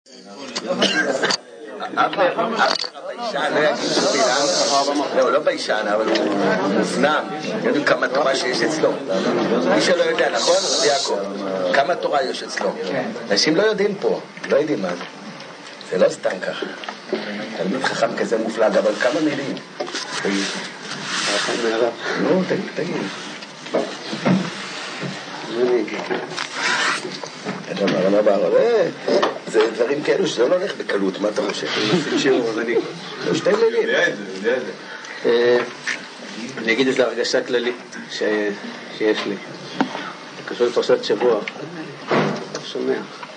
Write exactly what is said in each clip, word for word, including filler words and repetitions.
אבנר הביישן, לא, לא ביישן, אבל הוא מופנם, יודעים כמה תורה שיש אצלו. מי שלא יודע, נכון? רבי יעקב, כמה תורה יש אצלו. אנשים לא יודעים פה, לא יודעים מה זה. זה לא סתם ככה. תלמיד חכם כזה מופלג, אבל כמה מילים. תגיד. נו, תגיד, תגיד. דבר דבר, זה דברים כאלו שזה לא הולך בקלות, מה אתה חושב? שתי מילים. אני אגיד איזו הרגשה כללית שיש לי. קשור לפרשת שבוע. שומע.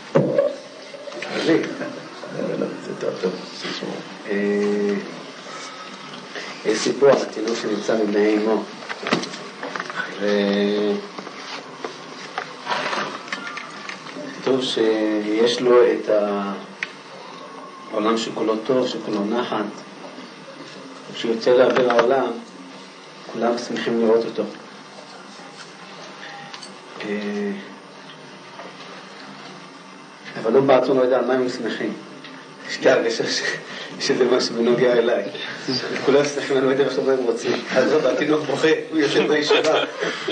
כללי. זה טוב, טוב. יש סיפור על התינוק שנמצא מבני אמו. ו... טוב שיש לו את העולם שכולו טוב, שכולו נחת. כשיוצא לעבר העולם, כולם שמחים לראות אותו. אבל לא בעצמו לא יודע על מה הם שמחים. יש את הרגשה שזה משהו בנוגע אליי. כולם שמחים, אני לא יודע עכשיו מה הם רוצים. אז לא, התינוק בוכה, הוא יושב בישיבה.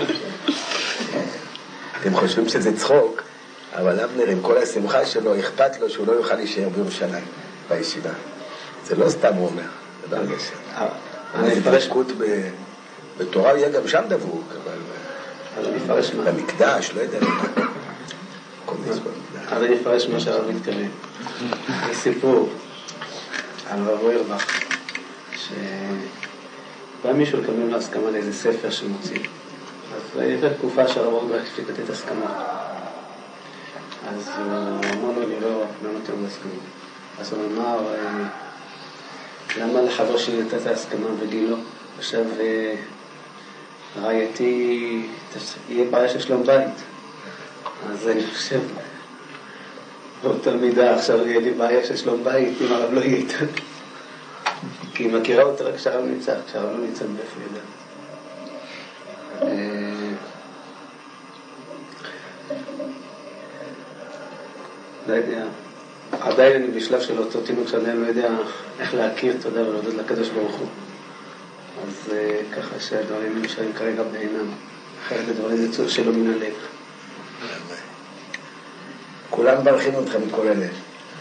אתם חושבים שזה צחוק? אבל אבנר עם כל השמחה שלו, אכפת לו שהוא לא יוכל להישאר בירושלים, בישיבה. זה לא סתם הוא אומר, זה בהרגשה. זה דבקות בתורה, יהיה גם שם דבוק, אבל במקדש, לא יודע. אז אני אפרש מה שהרב מתכוון. יש סיפור על רב אוירבך, שבא מישהו לקבל להסכמה לאיזה ספר שמוציא. אז הייתה תקופה שהרב אוירבך הפסיק לתת הסכמה. אז הוא אמר לו, אני לא נותן להסכמה. אז הוא אמר, למה לחבר שלי נתת הסכמה ולי לא? עכשיו רעייתי יהיה בעיה של שלום בית. אז אני חושב, באותה מידה עכשיו יהיה לי בעיה של שלום בית, אם הרב לא יהיה איתן. כי היא מכירה אותה רק כשהרב נמצא, כשהרב לא נמצא באיפה ידע. לא יודע, עדיין אני בשלב של אותו תינוק שעדיין לא יודע איך להכיר תודה ולהודות לקדוש ברוך הוא. אז ככה שהדברים נשארים כרגע בעינם. אחרת הדברים יצאו שלא מן הלב. כולם ברכים אותך מכל הלב.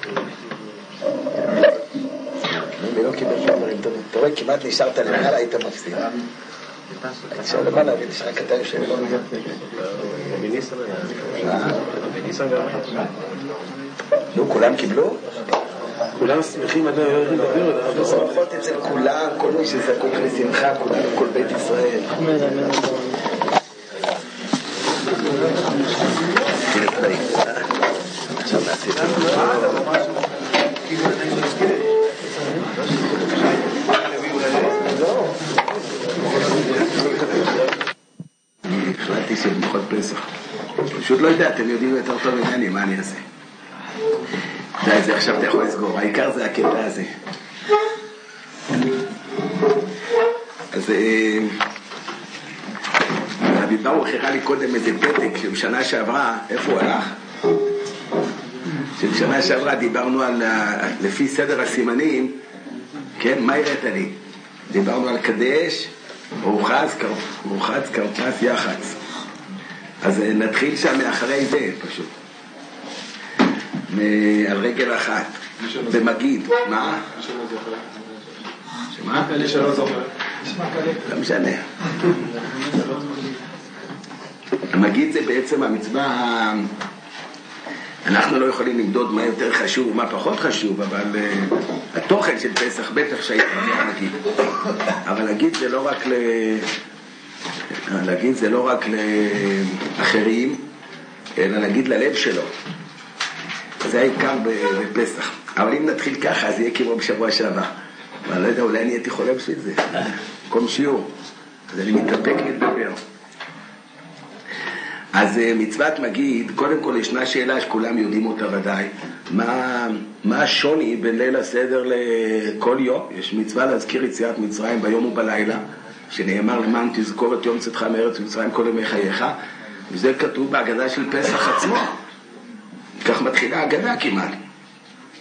מי לא קיבל דברים טובים. אתה רואה, כמעט נשארת למעלה, היית מפסיד. נשאר למעלה, ונשאר קטן שלו. נו, כולם קיבלו? כולם שמחים, אני לא יודעים לדבר. לא שמחות אצל כולם, כל מי שזקוק לשמחה, כולם, כל בית ישראל. עכשיו נעשית. אני החלטתי שבמיוחד פסח. פשוט לא יודע, אתם יודעים יותר טוב ממני, מה אני אעשה? די, זה עכשיו אתה יכול לסגור, העיקר זה הקטע הזה. אז רבי ברוך הראה לי קודם איזה פתק שבשנה שעברה, איפה הוא הלך? שבשנה שעברה דיברנו על, לפי סדר הסימנים, כן, מה הראית לי? דיברנו על קדש, רוחץ, רוחץ, קרפס, יחץ. אז נתחיל שם מאחרי זה פשוט. על רגל אחת, במגיד. מה? שמה? כאלה שלא זוכר. לא משנה. המגיד זה בעצם המצווה, אנחנו לא יכולים למדוד מה יותר חשוב ומה פחות חשוב, אבל התוכן של פסח בטח שייך למגיד. אבל להגיד זה לא רק ל... להגיד זה לא רק לאחרים, אלא להגיד ללב שלו. זה העיקר בפסח. אבל אם נתחיל ככה, אז יהיה כמו בשבוע שעבר. אבל לא יודע, אולי אני הייתי חולה בשביל זה. כל שיעור. אז אני מתאפק לדבר. אז מצוות מגיד, קודם כל ישנה שאלה שכולם יודעים אותה ודאי. מה, מה השוני בין ליל הסדר לכל יום? יש מצווה להזכיר יציאת מצרים ביום ובלילה, שנאמר למען תזכור את יום צאתך מארץ מצרים כל ימי חייך, וזה כתוב בהגדה של פסח עצמו. כך מתחילה ההגדה כמעט.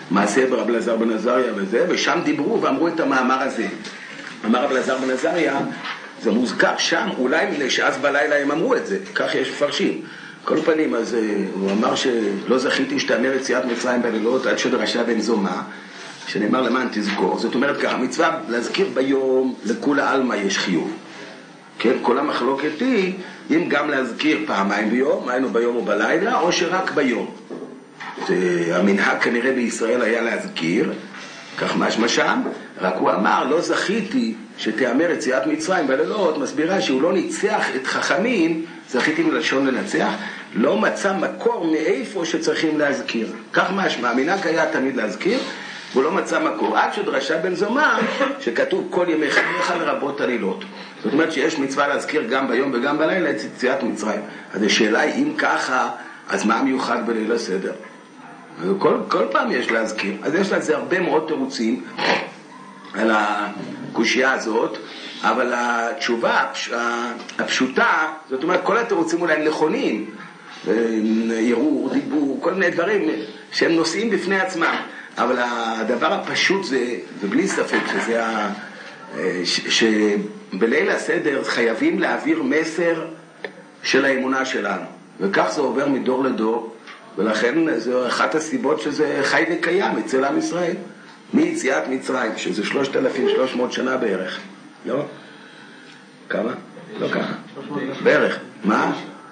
מעשה ברב אלעזר בן עזריה וזה, ושם דיברו ואמרו את המאמר הזה. אמר רב אלעזר בן עזריה, זה מוזכר שם, אולי מפני שאז בלילה הם אמרו את זה, כך יש מפרשים. כל פנים, אז הוא אמר שלא זכיתי שתאמר יציאת מצרים בלילות עד שדרשה בן זומא, שנאמר למען תזכור. זאת אומרת ככה, מצווה להזכיר ביום לכולי עלמא יש חיוב. כן, כל המחלוקת היא אם גם להזכיר פעמיים ביום, היינו ביום או בלילה, או שרק ביום. המנהג כנראה בישראל היה להזכיר, כך משמע שם, רק הוא אמר, לא זכיתי שתאמר יציאת מצרים בלילות, מסבירה שהוא לא ניצח את חכמים, זכיתי מלשון לנצח, לא מצא מקור מאיפה שצריכים להזכיר. כך משמע, המנהג היה תמיד להזכיר, והוא לא מצא מקור, עד שדרשה בן זומא, שכתוב כל ימי חייך לרבות עלילות. זאת אומרת שיש מצווה להזכיר גם ביום וגם בלילה את יציאת מצרים. אז השאלה היא, אם ככה, אז מה מיוחד בליל הסדר? כל, כל פעם יש להזכיר. אז יש לזה הרבה מאוד תירוצים על הקושייה הזאת, אבל התשובה הפשוטה, זאת אומרת, כל התירוצים אולי נכונים, ערעור, דיבור, כל מיני דברים שהם נושאים בפני עצמם. אבל הדבר הפשוט זה, ובלי ספק, שזה ה... ש... שבליל הסדר חייבים להעביר מסר של האמונה שלנו. וכך זה עובר מדור לדור, ולכן זו אחת הסיבות שזה חי וקיים אצל עם ישראל. מיציאת מצרים, שזה שלושת אלפים ושלוש מאות שנה בערך. לא? כמה? לא ככה. בערך. מה?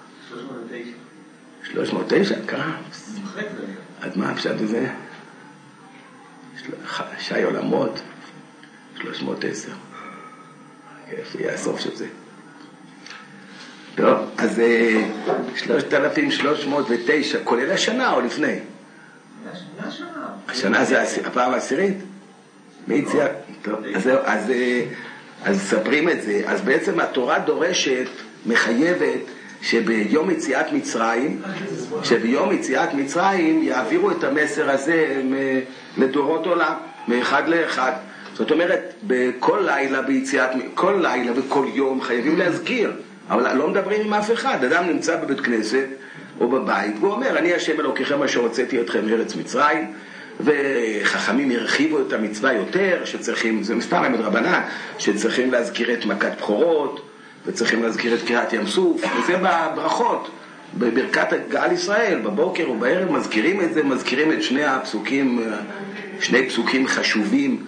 שלוש מאות ותשע. כמה? אז מה הפשט בזה? שי עולמות, שלוש מאות ועשר. איפה יהיה הסוף של זה? טוב, אז שלושת אלפים ושלוש מאות ותשע, כולל השנה או לפני? השנה זה הפעם העשירית? מי יציאה? טוב, אז אז ספרים את זה. אז בעצם התורה דורשת, מחייבת, שביום יציאת מצרים, שביום יציאת מצרים יעבירו את המסר הזה לדורות עולם, מאחד לאחד. זאת אומרת, בכל לילה ביציאת, כל לילה וכל יום חייבים להזכיר, אבל לא מדברים עם אף אחד. אדם נמצא בבית כנסת או בבית, והוא אומר, אני השם אלוקיכם אשר הוצאתי אתכם מארץ מצרים, וחכמים הרחיבו את המצווה יותר, שצריכים, זה מספר עמד רבנן, שצריכים להזכיר את מכת בכורות, וצריכים להזכיר את קריאת ים סוף, וזה בברכות, בברכת גאל ישראל, בבוקר ובערב מזכירים את זה, מזכירים את שני הפסוקים, שני פסוקים חשובים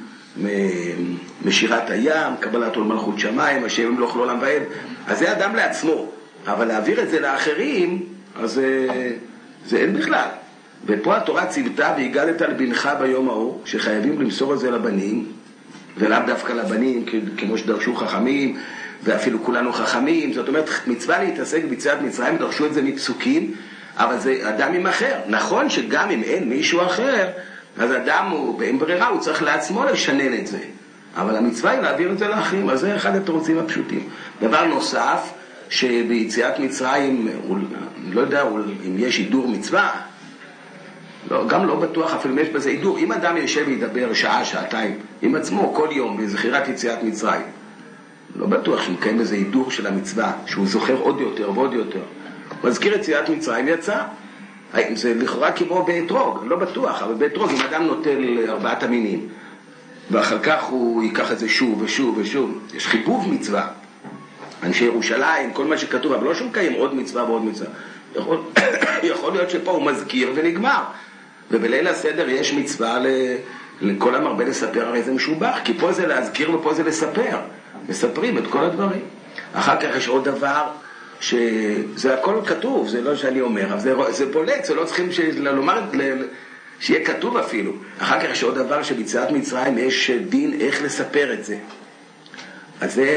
משירת הים, קבלת עול מלכות שמיים, השם ימלוך לעולם ועד. אז זה אדם לעצמו, אבל להעביר את זה לאחרים, אז זה, זה אין בכלל. ופה התורה ציוותה והגדת על בנך ביום ההוא, שחייבים למסור את זה לבנים, ולאו דווקא לבנים, כמו שדרשו חכמים, ואפילו כולנו חכמים. זאת אומרת, מצווה להתעסק ביציאת מצרים, דרשו את זה מפסוקים, אבל זה אדם עם אחר. נכון שגם אם אין מישהו אחר, אז אדם הוא, באין ברירה, הוא צריך לעצמו לשנן את זה. אבל המצווה היא להעביר את זה לאחרים, אז זה אחד התירוצים הפשוטים. דבר נוסף, שביציאת מצרים, הוא, לא יודע אם יש הידור מצווה, לא, גם לא בטוח אפילו אם יש בזה הידור. אם אדם יושב וידבר שעה, שעתיים, עם עצמו כל יום, בזכירת יציאת מצרים, לא בטוח שהוא מקיים איזה הידור של המצווה, שהוא זוכר עוד יותר ועוד יותר. מזכיר יציאת מצרים יצא. זה לכאורה כמו באתרוג, לא בטוח, אבל באתרוג, אם אדם נוטל ארבעת המינים, ואחר כך הוא ייקח את זה שוב ושוב ושוב, יש חיבוב מצווה. אנשי ירושלים, כל מה שכתוב, אבל לא שהוא מקיים עוד מצווה ועוד מצווה. יכול, יכול להיות שפה הוא מזכיר ונגמר. ובליל הסדר יש מצווה לכל המרבה לספר, הרי זה משובח, כי פה זה להזכיר ופה זה לספר. מספרים את כל הדברים. אחר כך יש עוד דבר, שזה הכל כתוב, זה לא שאני אומר, אבל זה, זה בולט, זה לא צריכים לומר, שיהיה כתוב אפילו. אחר כך יש עוד דבר שביציאת מצרים יש דין איך לספר את זה. אז זה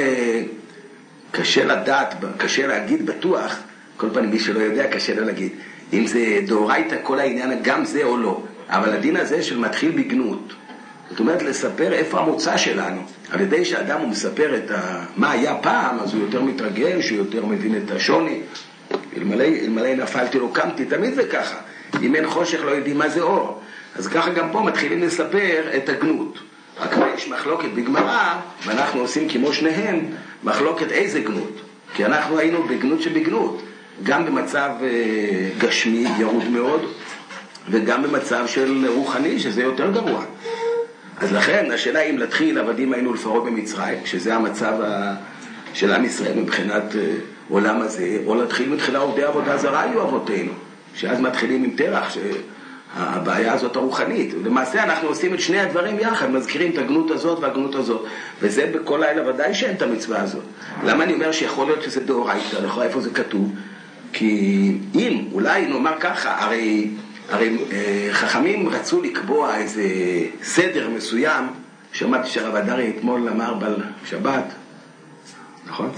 קשה לדעת, קשה להגיד בטוח, כל פעם מי שלא יודע קשה לו להגיד, אם זה דאורייתא כל העניין, גם זה או לא. אבל הדין הזה של מתחיל בגנות, זאת אומרת לספר איפה המוצא שלנו. על ידי שאדם הוא מספר את ה... מה היה פעם, אז הוא יותר מתרגש, הוא יותר מבין את השוני. אלמלא, אלמלא נפלתי לו קמתי, תמיד זה ככה. אם אין חושך לא יודעים מה זה אור. אז ככה גם פה מתחילים לספר את הגנות. רק יש מחלוקת בגמרא, ואנחנו עושים כמו שניהם, מחלוקת איזה גנות. כי אנחנו היינו בגנות שבגנות. גם במצב גשמי ירוד מאוד, וגם במצב של רוחני, שזה יותר גרוע. אז לכן, השאלה אם להתחיל, עבדים היינו לפרעה במצרים, שזה המצב של עם ישראל מבחינת עולם הזה, או להתחיל מתחילה עובדי עבודה זרה היו אבותינו, שאז מתחילים עם תרח, שהבעיה הזאת הרוחנית. למעשה אנחנו עושים את שני הדברים יחד, מזכירים את הגנות הזאת והגנות הזאת, וזה בכל לילה ודאי שאין את המצווה הזאת. למה אני אומר שיכול להיות שזה דאורייתא, לכאורה איפה זה כתוב? כי אם, אולי נאמר ככה, הרי, הרי חכמים רצו לקבוע איזה סדר מסוים, שמעתי שהרב אדרי אתמול אמר בשבת, נכון?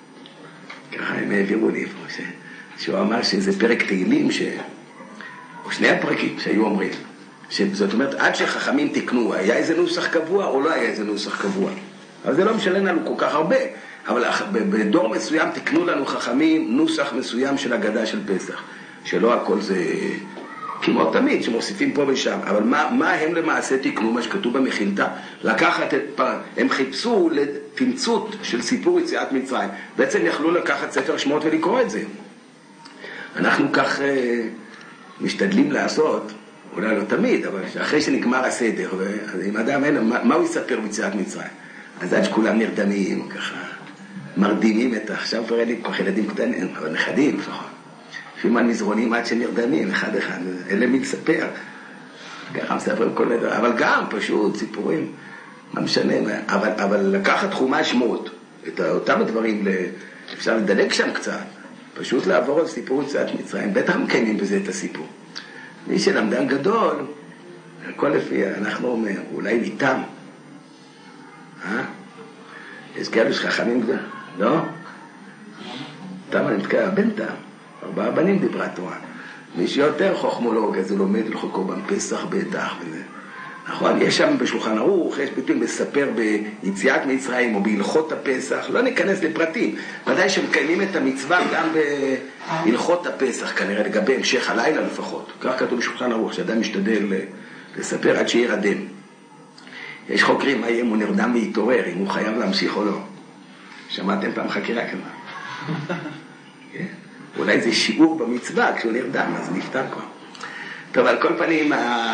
ככה הם העבירו לי פה, ש... שהוא אמר שזה פרק תהילים, ש... או שני הפרקים שהיו אומרים, זאת אומרת, עד שחכמים תקנו, היה איזה נוסח קבוע או לא היה איזה נוסח קבוע. אבל זה לא משלם לנו כל כך הרבה, אבל בדור מסוים תקנו לנו חכמים נוסח מסוים של הגדה של פסח, שלא הכל זה כמו תמיד שמוסיפים פה ושם, אבל מה, מה הם למעשה תקנו, מה שכתוב במחילתא, לקחת את, הם חיפשו לתמצות של סיפור יציאת מצרים, בעצם יכלו לקחת ספר שמות ולקרוא את זה. אנחנו כך אה, משתדלים לעשות, אולי לא תמיד, אבל אחרי שנגמר הסדר, אם אדם אין, מה, מה הוא יספר ביציאת מצרים? אז עד שכולם נרדמים, ככה, מרדימים את, עכשיו כבר אין לי כל כך ילדים קטנים, אבל נכדים לפחות. לפעמים על מזרונים עד שנרדמים, אחד אחד, אין למי לספר. ככה מספרים כל מיני, אבל גם פשוט סיפורים, מה משנה, אבל, אבל לקחת חומש שמות, את אותם הדברים, אפשר לדלג שם קצת, פשוט לעבור על סיפור יציאת מצרים, בטח מקיימים בזה את הסיפור. מי שלמדן גדול, הכל לפי, אנחנו אומר, אולי איתם, אה? יש כאלה שחכמים גדול, לא? תם אני מתקרב, בן תם. ארבעה בנים דיברה תורה. מי שיותר חוכמולוג, אז הוא לומד הלכות קורבן פסח בטח וזה. נכון, יש שם בשולחן ערוך, יש ביטויים לספר ביציאת מצרים או בהלכות הפסח, לא ניכנס לפרטים. ודאי שמקיימים את המצווה גם בהלכות הפסח, כנראה לגבי המשך הלילה לפחות. כך כתוב בשולחן ערוך, שאדם משתדל לספר עד שירדם. יש חוקרים מה יהיה אם הוא נרדם ויתעורר, אם הוא חייב להמשיך או לא. שמעתם פעם חקירה כמה? כן? אולי זה שיעור במצווה, כשהוא נרדם, אז נפטר כבר. טוב, על כל פנים,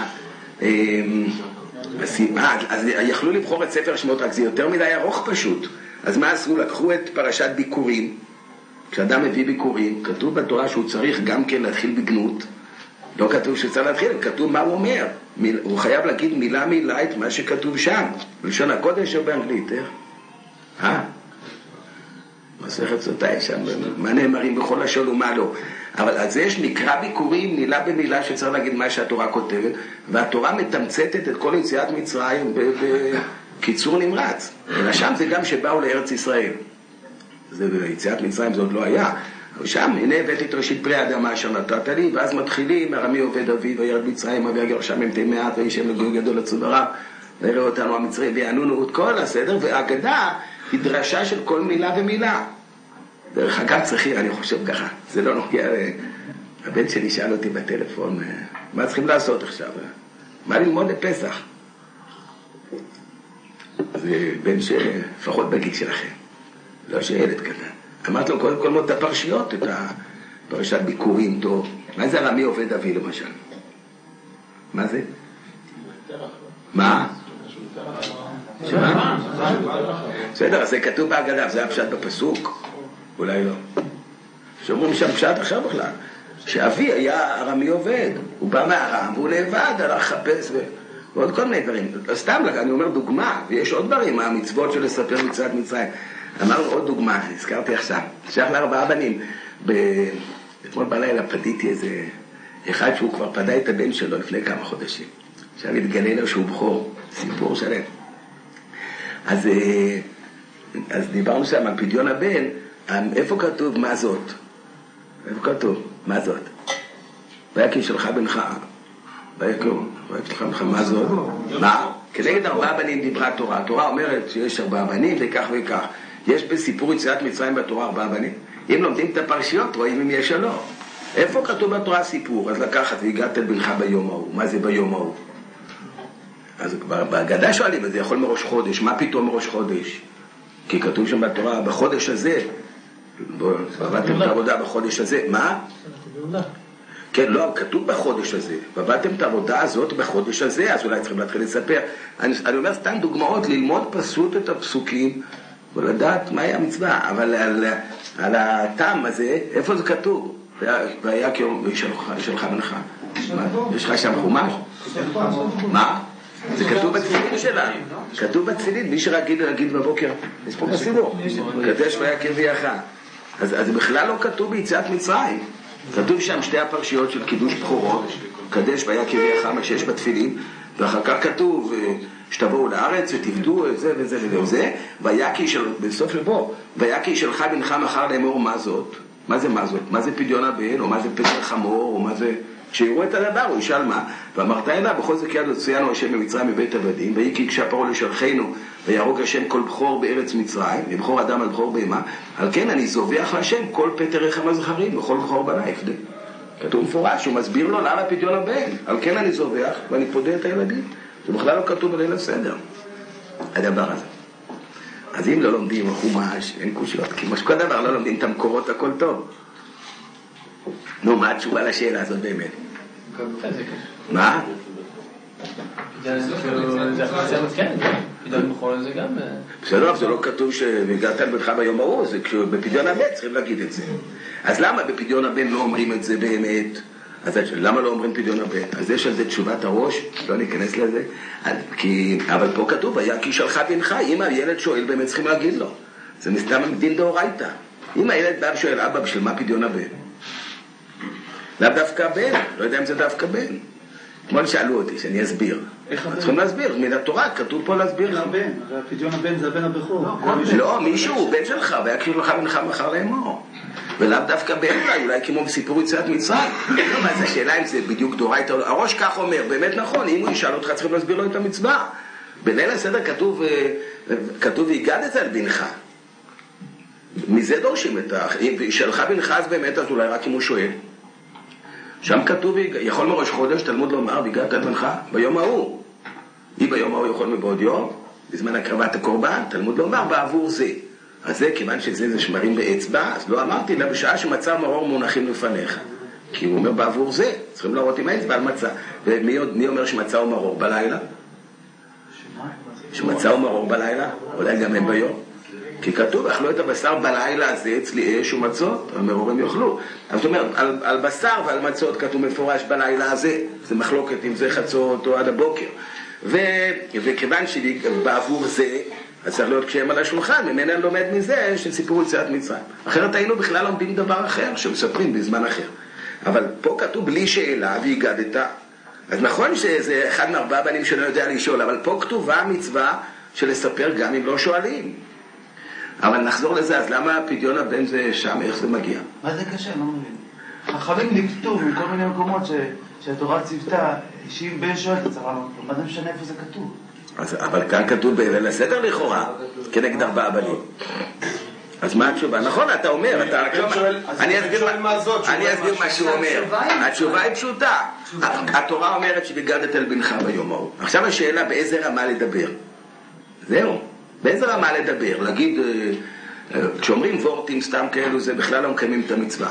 אז יכלו לבחור את ספר שמות, רק זה יותר מדי ארוך פשוט. אז מה עשו? לקחו את פרשת ביקורים, כשאדם מביא ביקורים, כתוב בתורה שהוא צריך גם כן להתחיל בגנות, לא כתוב שצריך להתחיל, כתוב מה הוא אומר. הוא חייב להגיד מילה מילה את מה שכתוב שם. בלשון הקודש או באנגלית, איך? אה? מסכת סוטה שם, מה נאמרים בכל לשון ומה לא. אבל אז יש מקרא ביקורים מילה במילה שצריך להגיד מה שהתורה כותבת, והתורה מתמצתת את כל יציאת מצרים בקיצור נמרץ. ולשם זה גם שבאו לארץ ישראל. זה ביציאת מצרים זה עוד לא היה. ושם, הנה הבאתי את ראשית פרי האדמה אשר נתת לי, ואז מתחילים, ארמי עובד אביו, וירד מצרים, ויגר שם ממתי מעט, וישם לגוי גדול לצוד הרב, ויראה אותנו המצרים, ויענונו את כל הסדר, והאגדה היא דרשה של כל מילה ומילה. דרך אגב צריכים, אני חושב ככה, זה לא נוגע, הבן שלי שאל אותי בטלפון, מה צריכים לעשות עכשיו? מה ללמוד לפסח? זה בן שלפחות בגיל שלכם, לא שילד קטן. אמרת לו קודם כל מאוד את הפרשיות, את הפרשת ביקורים טוב. מה זה ארמי עובד אבי למשל? מה זה? מה? שמה? בסדר, אז זה כתוב בהגדה, זה הפשט בפסוק? אולי לא. שאומרים שם פשט עכשיו בכלל, שאבי היה ארמי עובד, הוא בא מהארם והוא לבד, הלך לחפש ועוד כל מיני דברים. סתם, אני אומר דוגמה, ויש עוד דברים, המצוות של לספר יציאת מצרים. אמרנו עוד דוגמה, הזכרתי עכשיו, שייך לארבעה בנים. אתמול בלילה פדיתי איזה אחד שהוא כבר פדה את הבן שלו לפני כמה חודשים. עכשיו התגלה לו שהוא בכור, סיפור שלם. אז, אז דיברנו שם על פדיון הבן, איפה כתוב מה זאת? איפה כתוב? מה זאת? ויקי שלך בנך, ויקי שלך בנך, מה זאת? מה? כנגד ארבעה בנים דיברה התורה. התורה אומרת שיש ארבעה בנים וכך וכך. יש בסיפור יציאת מצרים בתורה ארבעה בנים. אם לומדים את הפרשיות, רואים אם יש או לא. איפה כתוב בתורה סיפור? אז לקחת והגעת את בנך ביום ההוא. מה זה ביום ההוא? אז כבר בהגדה שואלים, זה יכול מראש חודש. מה פתאום מראש חודש? כי כתוב שם בתורה, בחודש הזה, עבדתם את העבודה בחודש הזה. מה? כן, לא, כתוב בחודש הזה, ועבדתם את העבודה הזאת בחודש הזה, אז אולי צריכים להתחיל לספר. אני, אני אומר סתם דוגמאות, ללמוד פשוט את הפסוקים, ולדעת מהי המצווה, אבל על, על הטעם הזה, איפה זה כתוב? והיה כיום שלך בנך. יש לך שם חומש? מה? זה כתוב בתפילין שלנו. כתוב בתפילין, מי שרגיל להגיד בבוקר, יש פה בסידור, קדש והיה כביאך. אז, אז בכלל לא כתוב ביציאת מצרים. כתוב שם שתי הפרשיות של קידוש בחורות, קדש והיה כביאך, מה שיש בתפילין, ואחר כך כתוב שתבואו לארץ ותבדו את זה וזה וזה וזה, ויקי של, בסוף לבוא, ויקי שלך בנך מחר לאמור מה זאת? מה זה מה זאת? מה זה פדיון הבן, או מה זה פטר חמור, או מה זה... כשיראו את הדבר, הוא ישאל מה? ואמרת אלה, בכל זה יד הוציאנו השם ממצרים מבית עבדים, ויהי כי הקשה פרעה לשלחנו, ויהרוג השם כל בכור בארץ מצרים, לבכור אדם על בכור בהמה, על כן אני זובח להשם כל פטר רחם הזכרים, וכל בכור בנה יפדה. כתוב מפורש, הוא מסביר לו למה פדיון הבן, על כן אני זובח, ואני פודה את הילדים. זה בכלל לא כתוב בליל הסדר, הדבר הזה. אז אם לא לומדים חומש, אין קושיות, כי כמו שכל דבר לא לומדים את המקורות, הכל טוב. נו, מה התשובה לשאלה הזאת באמת? מה? בסדר, זה לא כתוב שהגעת על בנך ביום ההוא, זה בפדיון הבן צריכים להגיד את זה. אז למה בפדיון הבן לא אומרים את זה באמת? אז למה לא אומרים פדיון הבן? אז יש על זה תשובת הראש, לא ניכנס לזה. אבל פה כתוב, היה כי שלך בנך, אם הילד שואל באמת צריכים להגיד לו. זה מסתם דין דאורייתא. אם הילד בא ושואל, אבא, בשביל מה פדיון הבן? לאו דווקא בן, לא יודע אם זה דווקא בן. כמו שאלו אותי, שאני אסביר. צריכים להסביר, מן התורה, כתוב פה להסביר. איך הבן? הפדיון הבן זה הבן הבכור. לא, מישהו, בן שלך, והיה כאילו לך בנך מחר לאמור. ולאו דווקא בן אולי, אולי כמו בסיפור יציאת מצרים. אז השאלה אם זה בדיוק דאורייתא, הראש כך אומר, באמת נכון, אם הוא ישאל אותך, צריכים להסביר לו את המצווה. בליל הסדר כתוב, כתוב והגדת על בנך. מזה דורשים את ה... אם שלך בנך אז באמת, אז אולי רק אם הוא שואל. שם כתוב, יכול מראש חודש, תלמוד לומר, והגעת על בנך ביום ההוא. אם ביום ההוא יכול מבעוד יום, בזמן הקרבת הקורבן, תלמוד לומר בעבור זה. אז זה, כיוון שזה זה שמרים באצבע, אז לא אמרתי לה בשעה שמצא ומרור מונחים לפניך. כי הוא אומר בעבור זה, צריכים להראות עם האצבע על מצא. ומי אומר שמצא ומרור בלילה? שמצא ומרור בלילה? אולי גם הם ביום. כי כתוב, אכלו את הבשר בלילה הזה אצלי אש ומצות, המרורים יאכלו. אז זאת אומרת, על, על בשר ועל מצות כתוב מפורש בלילה הזה, זה מחלוקת אם זה חצות או עד הבוקר. ו, וכיוון שבעבור זה, אז צריך להיות כשהם על השולחן, ממנה לומד מזה של סיפור יציאת מצרים. אחרת היינו בכלל לומדים דבר אחר, שמספרים בזמן אחר. אבל פה כתוב בלי שאלה והגדת. אז נכון שזה אחד מארבעה בנים שלא יודע לשאול, אבל פה כתובה המצווה של לספר גם אם לא שואלים. אבל נחזור לזה, אז למה פדיון הבן זה שם, איך זה מגיע? מה זה קשה? לא מבין. החברים לכתוב מכל מיני מקומות שהתורה ציוותה, שאם בן שואל את הצרה, מה זה משנה איפה זה כתוב? אז, אבל כאן כתוב בליל הסדר לכאורה, כנגד ארבעה בנים. אז מה התשובה? נכון, אתה אומר, אתה... אני אסביר מה שהוא אומר. התשובה היא פשוטה. התורה אומרת שבגדת על בנך ביום ההוא. עכשיו השאלה באיזה רמה לדבר. זהו. באיזה רמה לדבר? להגיד, כשאומרים וורטים סתם כאלו, זה בכלל לא מקיימים את המצווה.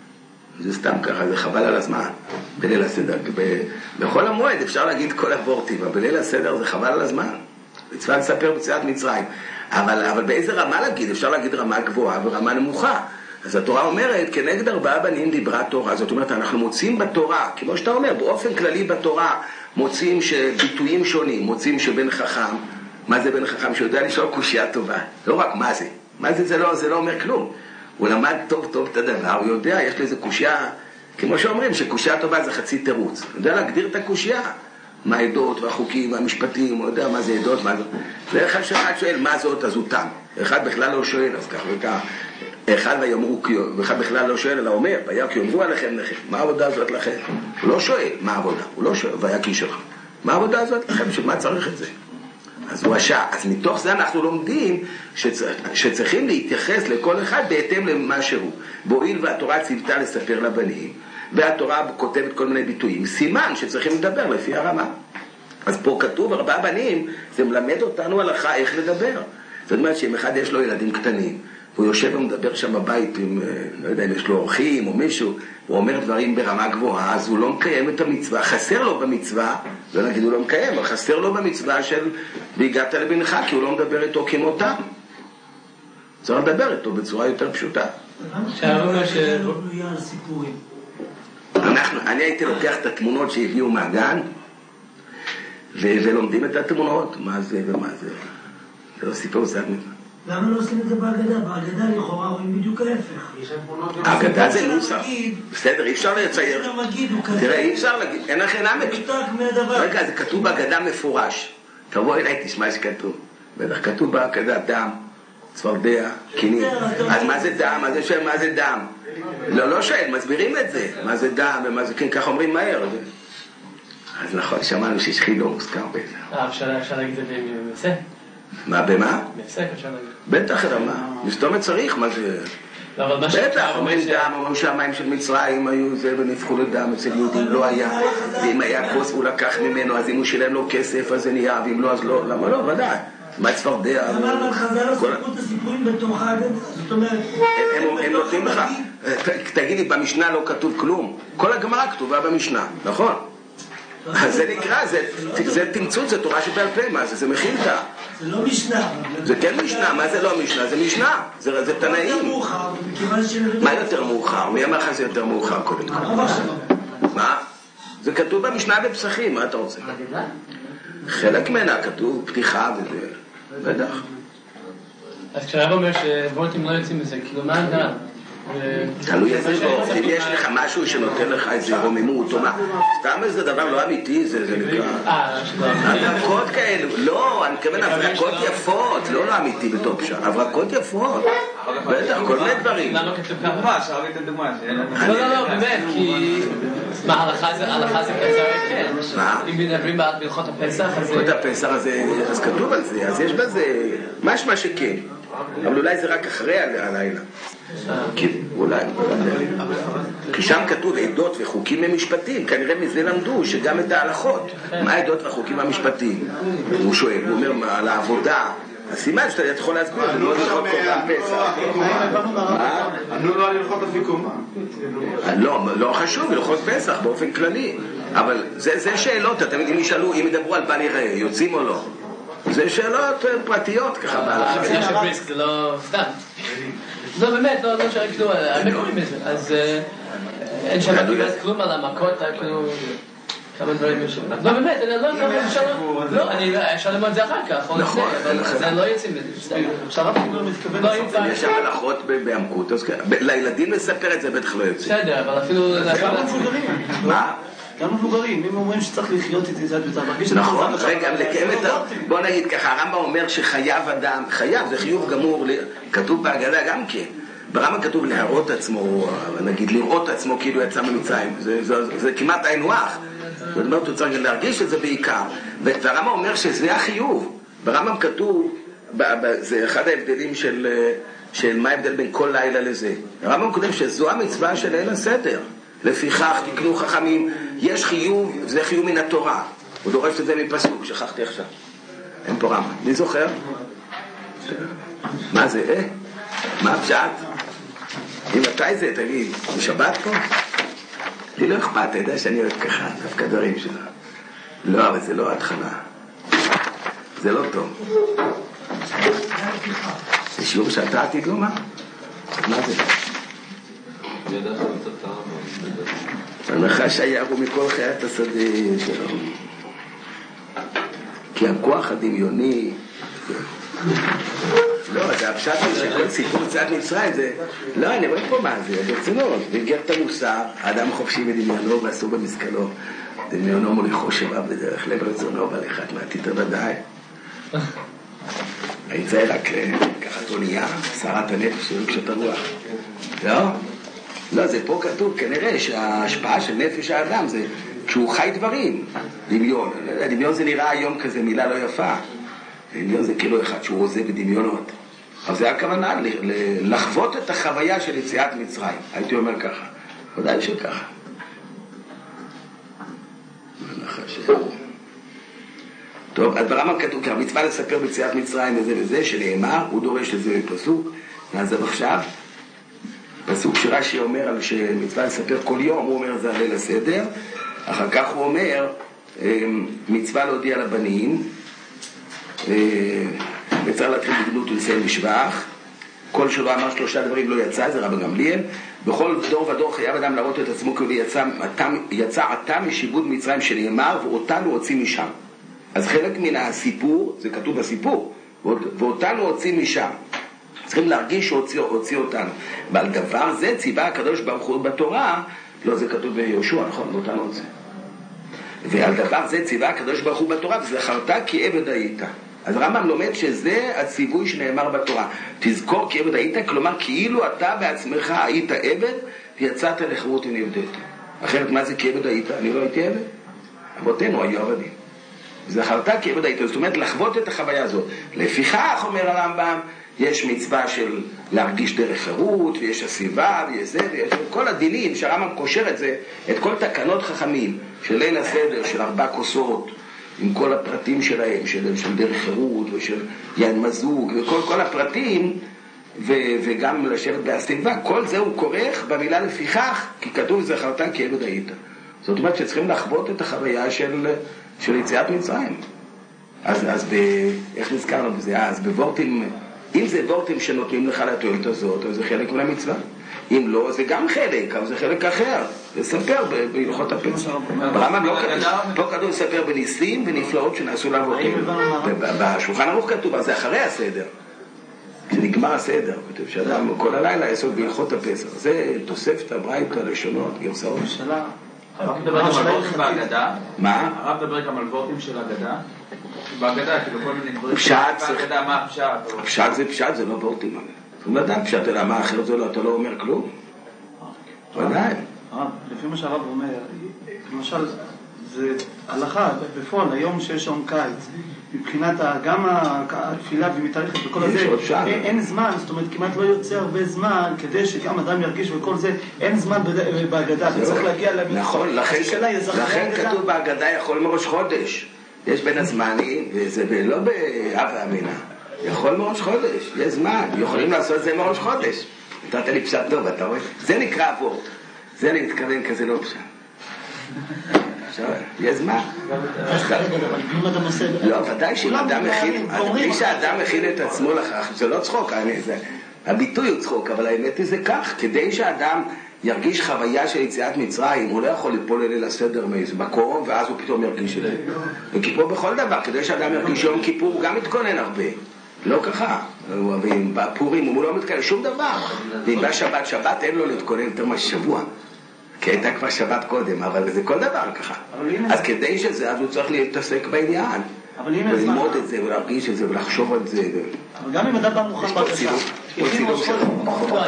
זה סתם ככה, זה חבל על הזמן. בליל הסדר. בכל המועד אפשר להגיד כל הוורטים, אבל בליל הסדר זה חבל על הזמן. מצווה לספר ביציאת מצרים. אבל, אבל באיזה רמה להגיד? אפשר להגיד רמה גבוהה ורמה נמוכה. אז התורה אומרת, כנגד ארבעה בנים דיברה תורה. זאת אומרת, אנחנו מוצאים בתורה, כמו שאתה אומר, באופן כללי בתורה, מוצאים שביטויים שונים, מוצאים שבן חכם, מה זה בן חכם? שיודע לשאול קושיה טובה. לא רק מה זה. מה זה? זה לא, זה לא אומר כלום. הוא למד טוב טוב את הדבר, הוא יודע, יש לזה קושיה, כמו שאומרים, שקושיה טובה זה חצי תירוץ. הוא יודע להגדיר את הקושיה. מה העדות והחוקים והמשפטים, הוא יודע מה זה עדות, מה זה... ואחד שאחד שואל מה זאת, אז הוא תם. אחד בכלל לא שואל, אז כך וכך. אחד ויאמרו, ואחד בכלל לא שואל, אלא אומר, והיה כי יאמרו עליכם לכם, מה העבודה הזאת לכם? הוא לא שואל, מה העבודה? הוא לא שואל, והיה כי שלך. מה העבודה הזאת לכם? שמה צריך את זה? אז הוא השעה. אז מתוך זה אנחנו לומדים שצריך, שצריכים להתייחס לכל אחד בהתאם למה שהוא. בועיל והתורה ציוותה לספר לבנים, והתורה כותבת כל מיני ביטויים. סימן שצריכים לדבר לפי הרמה. אז פה כתוב ארבעה בנים, זה מלמד אותנו הלכה איך לדבר. זאת אומרת שאם אחד יש לו ילדים קטנים, והוא יושב ומדבר שם בבית עם, לא יודע אם יש לו אורחים או מישהו, הוא אומר דברים ברמה גבוהה, אז הוא לא מקיים את המצווה, חסר לו במצווה, לא נגיד הוא לא מקיים, אבל חסר לו במצווה של והגעת לבנך, כי הוא לא מדבר איתו כמותם. צריך לדבר איתו בצורה יותר פשוטה. אנחנו, אני הייתי לוקח את התמונות שהביאו מהגן, ולומדים את התמונות, מה זה ומה זה. זה לא סיפור זה. למה לא עושים את זה בהגדה? בהגדה לכאורה רואים בדיוק ההפך. ההגדה זה נוסח. בסדר, אי אפשר לצייר. תראה, אי אפשר להגיד, אין לכם נמק. רגע, זה כתוב בהגדה מפורש. תבוא אליי, תשמע שכתוב. בטח כתוב בהגדה דם, צפרדע, קינים. אז מה זה דם? אז יש מה זה דם? לא, לא שואל, מסבירים את זה. מה זה דם ומה זה, כן, כך אומרים מהר. אז נכון, שמענו שיש חילוק מוזכר בזה. אה, אפשר להגיד את זה במפסק? מה, במה? מפסק אפשר להגיד. בטח, מה? מסתומת צריך, מה זה? בטח, אומרים דם, אומרים שהמים של מצרים היו זה ונפחו לדם, אצל יהודים לא היה, ואם היה כוס הוא לקח ממנו, אז אם הוא שילם לו כסף אז זה נהיה, ואם לא אז לא, למה לא? ודאי. מה צפרדע? למה אבל חז"ל לא סיפרו את הסיפורים בתוך ההגדה? זאת אומרת... הם נותנים לך, תגידי, במשנה לא כתוב כלום. כל הגמרא כתובה במשנה, נכון? אז זה נקרא, זה תמצות, זה תורה שבעל פה, מה זה? זה מכילתא. זה לא משנה. זה כן משנה, מה זה לא משנה? זה משנה, זה תנאים. מה יותר מאוחר? מי אמר לך זה יותר מאוחר קודם כל? מה? זה כתוב במשנה בפסחים, מה אתה רוצה? חלק ממנה כתוב פתיחה וזה, בטח. אז כשהרב אומר שוולטים לא יוצאים מזה, כאילו מה הנדל? תלוי איזה וורט, אם יש לך משהו שנותן לך איזה רוממות או מה, סתם איזה דבר לא אמיתי, זה נקרא הברקות כאלו, לא, אני מתכוון הברקות יפות, לא לא אמיתי בתור פשע, הברקות יפות, בטח, כל מיני דברים. למה כתוב ככה? דוגמה, שאלה לי את הדוגמה. לא, לא, לא, באמת, כי מה, הלכה זה פסח, כן. אם מדברים בהלכות הפסח, אז... בהלכות הפסח, אז כתוב על זה, אז יש בזה משמע שכן, אבל אולי זה רק אחרי הלילה. כי אולי, כי שם כתוב עדות וחוקים ומשפטים, כנראה מזה למדו שגם את ההלכות, מה העדות והחוקים והמשפטים? הוא שואל, הוא אומר על העבודה, הסימן שאתה יכול להסביר, זה לא ללכות קורבן פסח. מה? ענו לו על הלכות אפיקומה. לא, לא חשוב, הלכות פסח באופן כללי, אבל זה שאלות, תמיד אם ישאלו, אם ידברו על בל יראה, יוצאים או לא? זה שאלות פרטיות ככה בהלכה. זה שבריסק, זה לא סתם. לא, באמת, לא שואל כלום, הרבה קוראים בזה, אז אין שם כלום על המכות, כאילו, כמה דברים יש. לא, באמת, לא, אני אפשר ללמוד את זה אחר כך, נכון, אבל זה לא יוצאים בזה. עכשיו אפילו מתכוון לספר. יש שם הלכות בעמקות, לילדים לספר את זה בטח לא יוצאים. בסדר, אבל אפילו... גם מבוגרים. מה? גם מבוגרים, אם אומרים שצריך לחיות איתי זה אתה מרגיש... נכון, רגע, לקיים את ה... בוא נגיד ככה, הרמב"ם אומר שחייב אדם, חייב, זה חיוב גמור, כתוב בהגדה גם כן. ברמב"ם כתוב להראות עצמו, נגיד לראות עצמו כאילו יצא ממצרים, זה כמעט היינו הך. זאת אומרת, הוא צריך להרגיש את זה בעיקר. והרמב"ם אומר שזה החיוב. ברמב"ם כתוב, זה אחד ההבדלים של מה ההבדל בין כל לילה לזה. הרמב"ם כותב שזו המצווה של ליל הסדר. לפיכך תקנו חכמים, יש חיוב, זה חיוב מן התורה. הוא דורש את זה מפסוק, שכחתי עכשיו. אין פה רמב"ם. מי זוכר? מה זה, אה? מה הפשט? אם מתי זה, תגיד, בשבת פה? לי לא אכפת, אתה יודע שאני אוהב ככה, דווקא דברים שלו. לא, אבל זה לא התחלה. זה לא טוב. זה שיעור שאתה עתיד לומר? מה זה? הנחש היה הוא מכל חיית השדה שלו. כי הכוח הדמיוני... לא, זה הפשט שכל סיפור יציאת מצרים זה... לא, אני רואה פה מה זה, ברצינות. באיגרת המוסר, האדם חופשי בדמיונו ואסור במשכלו. דמיונו מוליכו שבב בדרך לב רצונו והלכת מעתיתו ודאי. היצא רק לקחת אונייה, שרת הנפש ורגשות הרוח. לא? לא, זה פה כתוב, כנראה שההשפעה של נפש האדם זה כשהוא חי דברים, דמיון. דמיון זה נראה היום כזה מילה לא יפה. דמיון זה כאילו אחד שהוא עושה בדמיונות. אבל זה הכוונה לחוות את החוויה של יציאת מצרים. הייתי אומר ככה. ודאי שככה. טוב, אז ברמב"ם כתוב, כי המצווה לספר ביציאת מצרים וזה וזה, שנאמר, הוא דורש את זה בפסוק, נעזב עכשיו. פסוק שרש"י אומר על שמצווה לספר כל יום, הוא אומר זה הליל הסדר. אחר כך הוא אומר, מצווה להודיע לבנים, וצריך להתחיל בגנות ולסיים בשבח. כל שלא אמר שלושה דברים לא יצא, זה רבי גמליאל. בכל דור ודור חייב אדם להראות את עצמו כאילו יצא, יצא עתה משיבוד מצרים שנאמר, ואותנו הוציא משם. אז חלק מן הסיפור, זה כתוב בסיפור, ואותנו הוציא משם. צריכים להרגיש שהוציא הוציא אותנו. ועל דבר זה ציווה הקדוש ברוך הוא בתורה, לא, זה כתוב ביהושע, נכון? ואותנו הוציא. ועל דבר זה ציווה הקדוש ברוך הוא בתורה, וזכרת כי עבד היית. אז רמב"ם לומד שזה הציווי שנאמר בתורה. תזכור כי עבד היית, כלומר כאילו אתה בעצמך היית עבד, ויצאת לחירות ונבדלת. אחרת מה זה כי עבד היית? אני לא הייתי עבד. אבותינו היו עבדים. זכרת כי עבד היית, זאת אומרת לחוות את החוויה הזאת. לפיכך, אומר הרמב"ם, יש מצווה של להרגיש דרך חירות, ויש הסיבה, ויש זה, ויש כל הדינים שהרמב"ם קושר את זה, את כל תקנות חכמים של ליל הסדר, של ארבע כוסות, עם כל הפרטים שלהם, של, של דרך חירות ושל יין מזוג וכל כל הפרטים, ו, וגם לשבת בהסתיבה, כל זה הוא כורך במילה לפיכך, כי כתוב זכרת כי עבד היית. זאת אומרת שצריכים לחוות את החוויה של, של יציאת מצרים. אז, אז ב, איך נזכרנו בזה? אז בוורטים, אם זה וורטים שנותנים לך לתועלת הזאת, אז זה חלק מן המצווה. אם לא, זה גם חלק, אבל זה חלק אחר. לספר בהלכות הפסח. ברמב"ם לא כתוב לספר בניסים ונפלאות שנעשו לאבותינו. בשולחן ערוך כתוב, אז זה אחרי הסדר. כשנגמר הסדר, כתוב שאדם כל הלילה יעסוק בהלכות הפסח. זה תוספתא, ברייתא, לשונות, גרסאות. הרב מדבר גם על וורטים בהגדה? מה? הרב מדבר גם על וורטים של הגדה? בהגדה, כאילו כל מיני דברים. פשט, בהגדה, מה פשט? פשט זה פשט, זה לא וורטים. הוא לדעת פשט, אלא מה אחר זה לא, אתה לא אומר כלום. ודאי. לפי מה שהרב אומר, למשל, זה הלכה, בפועל, היום שיש שעון קיץ, מבחינת גם התפילה ומתארכת וכל הזה, אין זמן, זאת אומרת, כמעט לא יוצא הרבה זמן, כדי שגם אדם ירגיש וכל זה, אין זמן בהגדה, אתה צריך להגיע למקום. נכון, לכן כתוב בהגדה יכול מראש חודש. יש בין הזמנים, וזה לא באב אמינה. יכול מראש חודש, יש זמן, יכולים לעשות את זה מראש חודש. נתת לי פשט טוב, אתה רואה? זה נקרא וורט. זה אני מתכוון כזה לא פשט. עכשיו, יש זמן. לא, ודאי שאם אדם מכין, מי שאדם מכין את עצמו לכך, זה לא צחוק, הביטוי הוא צחוק, אבל האמת היא זה כך, כדי שאדם ירגיש חוויה של יציאת מצרים, הוא לא יכול ליפול לליל הסדר מאיזה מקום, ואז הוא פתאום ירגיש את זה. וכיפור בכל דבר, כדי שאדם ירגיש יום כיפור, הוא גם מתכונן הרבה. לא ככה. ואם בפורים הוא לא מתכונן שום דבר. ואם בא שבת, שבת אין לו להתכונן יותר משבוע. כי הייתה כבר שבת קודם, אבל זה כל דבר ככה. אז כדי שזה, אז הוא צריך להתעסק בעניין. וללמוד את זה, ולהרגיש את זה, ולחשוב על זה. אבל גם אם אדם בא מוכן בבקשה. יש פה צילום של חובות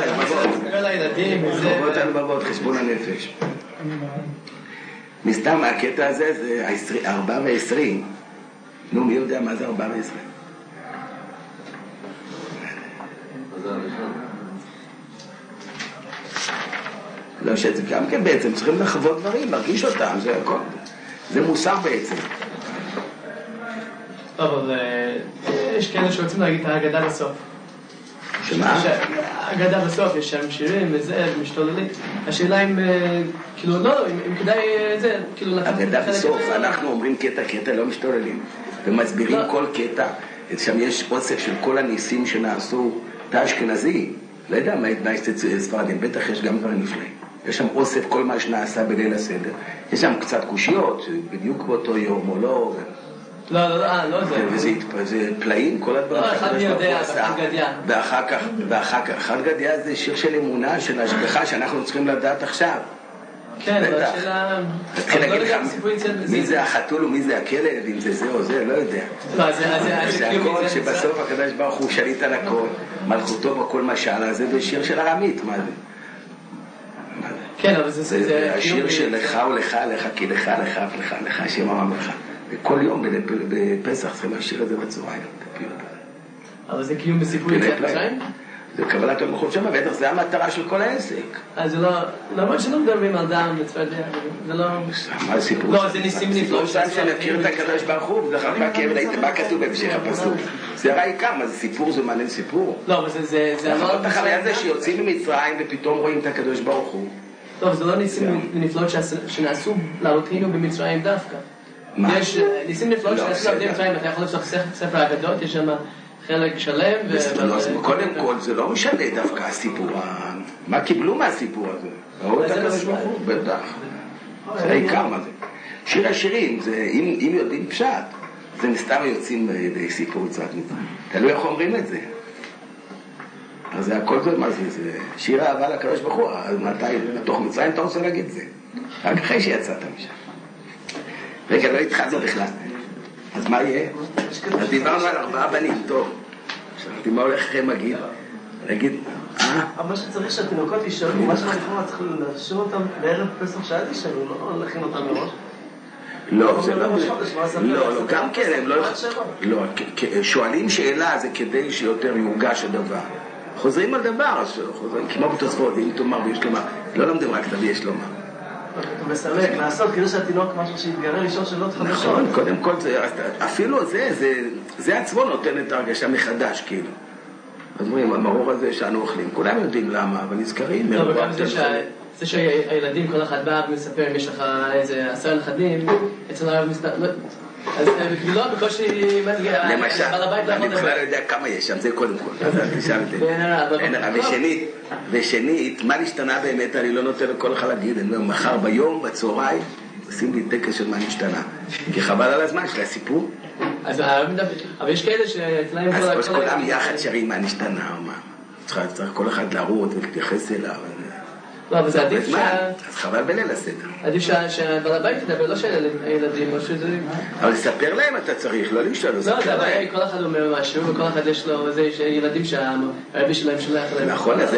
הלבבות, חשבון הנפש. מסתם הקטע הזה זה ארבע ועשרים. נו, מי יודע מה זה ארבע ועשרים? לא, שזה גם כן בעצם צריכים לחוות דברים, להרגיש אותם, זה הכל. זה מוסר בעצם. טוב, אבל יש כאלה שרוצים להגיד את ההגדה בסוף. שמה? ההגדה בסוף, יש שם שירים וזה, משתוללים. השאלה אם, כאילו, לא, לא, אם כדאי זה, כאילו... ההגדה בסוף, אנחנו אומרים קטע, קטע לא משתוללים. ומסבירים כל קטע. שם יש אוסף של כל הניסים שנעשו, תא אשכנזי. לא יודע מה יש ספרדים, בטח יש גם דברים נפלאים. יש שם אוסף כל מה שנעשה בליל הסדר. יש שם קצת קושיות, בדיוק באותו יום או לא. לא, לא, לא, לא זה. וזה פלאים, כל הדברים. לא, אחד מי יודע, אחד גדיה. ואחר כך, ואחר כך, אחד גדיה זה שיר של אמונה, של השגחה שאנחנו צריכים לדעת עכשיו. כן, אבל השאלה... תתחיל להגיד לך, מי זה החתול ומי זה הכלב, אם זה זה או זה, לא יודע. לא, זה... שהכל, שבסוף הקדוש ברוך הוא שליט על הכל, מלכותו בכל משל, זה בשיר של ארמית, מה זה? כן, אבל זה... זה השיר של לך ולך, לך כי לך, לך ולך, לך, שם הממלכה. וכל יום בפסח צריכים לשיר את זה בצהריים. אבל זה קיום בסיפור יציאת מצרים? זה קבלת המלכות שם, בטח זה המטרה של כל העסק. אז זה לא, למרות שלא מדברים על דם וצפרדע, זה לא... מה הסיפור? לא, זה ניסים נפלאות. סיפור שם שנכיר את הקדוש ברוך הוא, ואחר כך כאבן הייתם, מה כתוב בהמשך הפסוק? זה הרי עיקר, מה זה סיפור, זה מעניין סיפור? לא, אבל זה... זה לא אחרי הזה שיוצאים ממצרים ופתאום רואים את הקדוש ברוך הוא. טוב, זה לא ניסים נפלאות שנעשו לאבותינו במצרים דווקא. יש ניסים נפלאות שנעשו לאבותינו במצרים, אתה יכול לפתוח ספר האגדות, יש שם חלק שלם. קודם כל, זה לא משנה דווקא הסיפור. מה קיבלו מהסיפור הזה? ראו את הקדוש ברוך הוא, בטח. זה העיקר מה זה. שיר השירים, אם יודעים פשט, זה מסתם יוצאים די סיפור יציאת מצרים. תלוי איך אומרים את זה. אז זה הכל זה, מה זה? זה שיר אהבה לקדוש ברוך הוא. אז מתי, בתוך מצרים אתה רוצה להגיד זה? רק אחרי שיצאת משם. רגע, לא התחלנו בכלל. אז מה יהיה? אז דיברנו על ארבעה בנים, טוב. שאלתי מה הולך אחרי מגיד? להגיד, אה? אבל שצריך שהתינוקות יישארו, מה שאני יכול צריך להשאיר אותם בערב פסח שעה יישארו, לא להכין אותם מראש? לא, זה לא... לא, לא, גם כן, הם לא... לא, שואלים שאלה זה כדי שיותר יורגש הדבר. חוזרים על דבר, חוזרים כמו בתוספות, אם תאמר ויש לומר. לא לומדים רק תביא יש לומר. אתה מסלק, לעשות כדי שהתינוק משהו שיתגרה לשאול שאלות חדשות. נכון, קודם כל זה, אפילו זה, זה עצמו נותן את ההרגשה מחדש, כאילו. אז אומרים, המרור הזה שאנו אוכלים, כולם יודעים למה, אבל נזכרים. לא, וגם זה שהילדים, כל אחד בא ומספר, אם יש לך איזה עשר נכדים, אצל הרב מספר, אז לא, בקושי מגיע, למשל, אני בכלל לא יודע כמה יש שם, זה קודם כל, אז אל תשאל את זה. ושנית, ושנית, מה נשתנה באמת, אני לא נותן לכל אחד להגיד, אני אומר, מחר ביום, בצהריים, עושים לי טקס של מה נשתנה, כי חבל על הזמן של הסיפור. אבל יש כאלה שאצלהם... אז כולם יחד שרים מה נשתנה, או מה? צריך כל אחד להראות ולהתייחס אליו. לא, אבל זה עדיף ש... אז חבל בליל הסדר. עדיף שבעל הבית תדבר, לא שהילדים, או שזה... אבל לספר להם אתה צריך, לא לשאול. לא, זה הבעיה, כל אחד אומר משהו, וכל אחד יש לו איזה ילדים שהרבי שלהם שולח להם. נכון, אז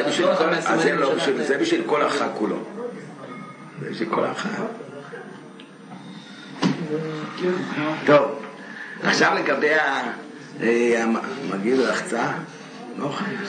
זה בשביל כל החג כולו. זה בשביל כל החג. טוב, עכשיו לגבי המגיד לחצה. לא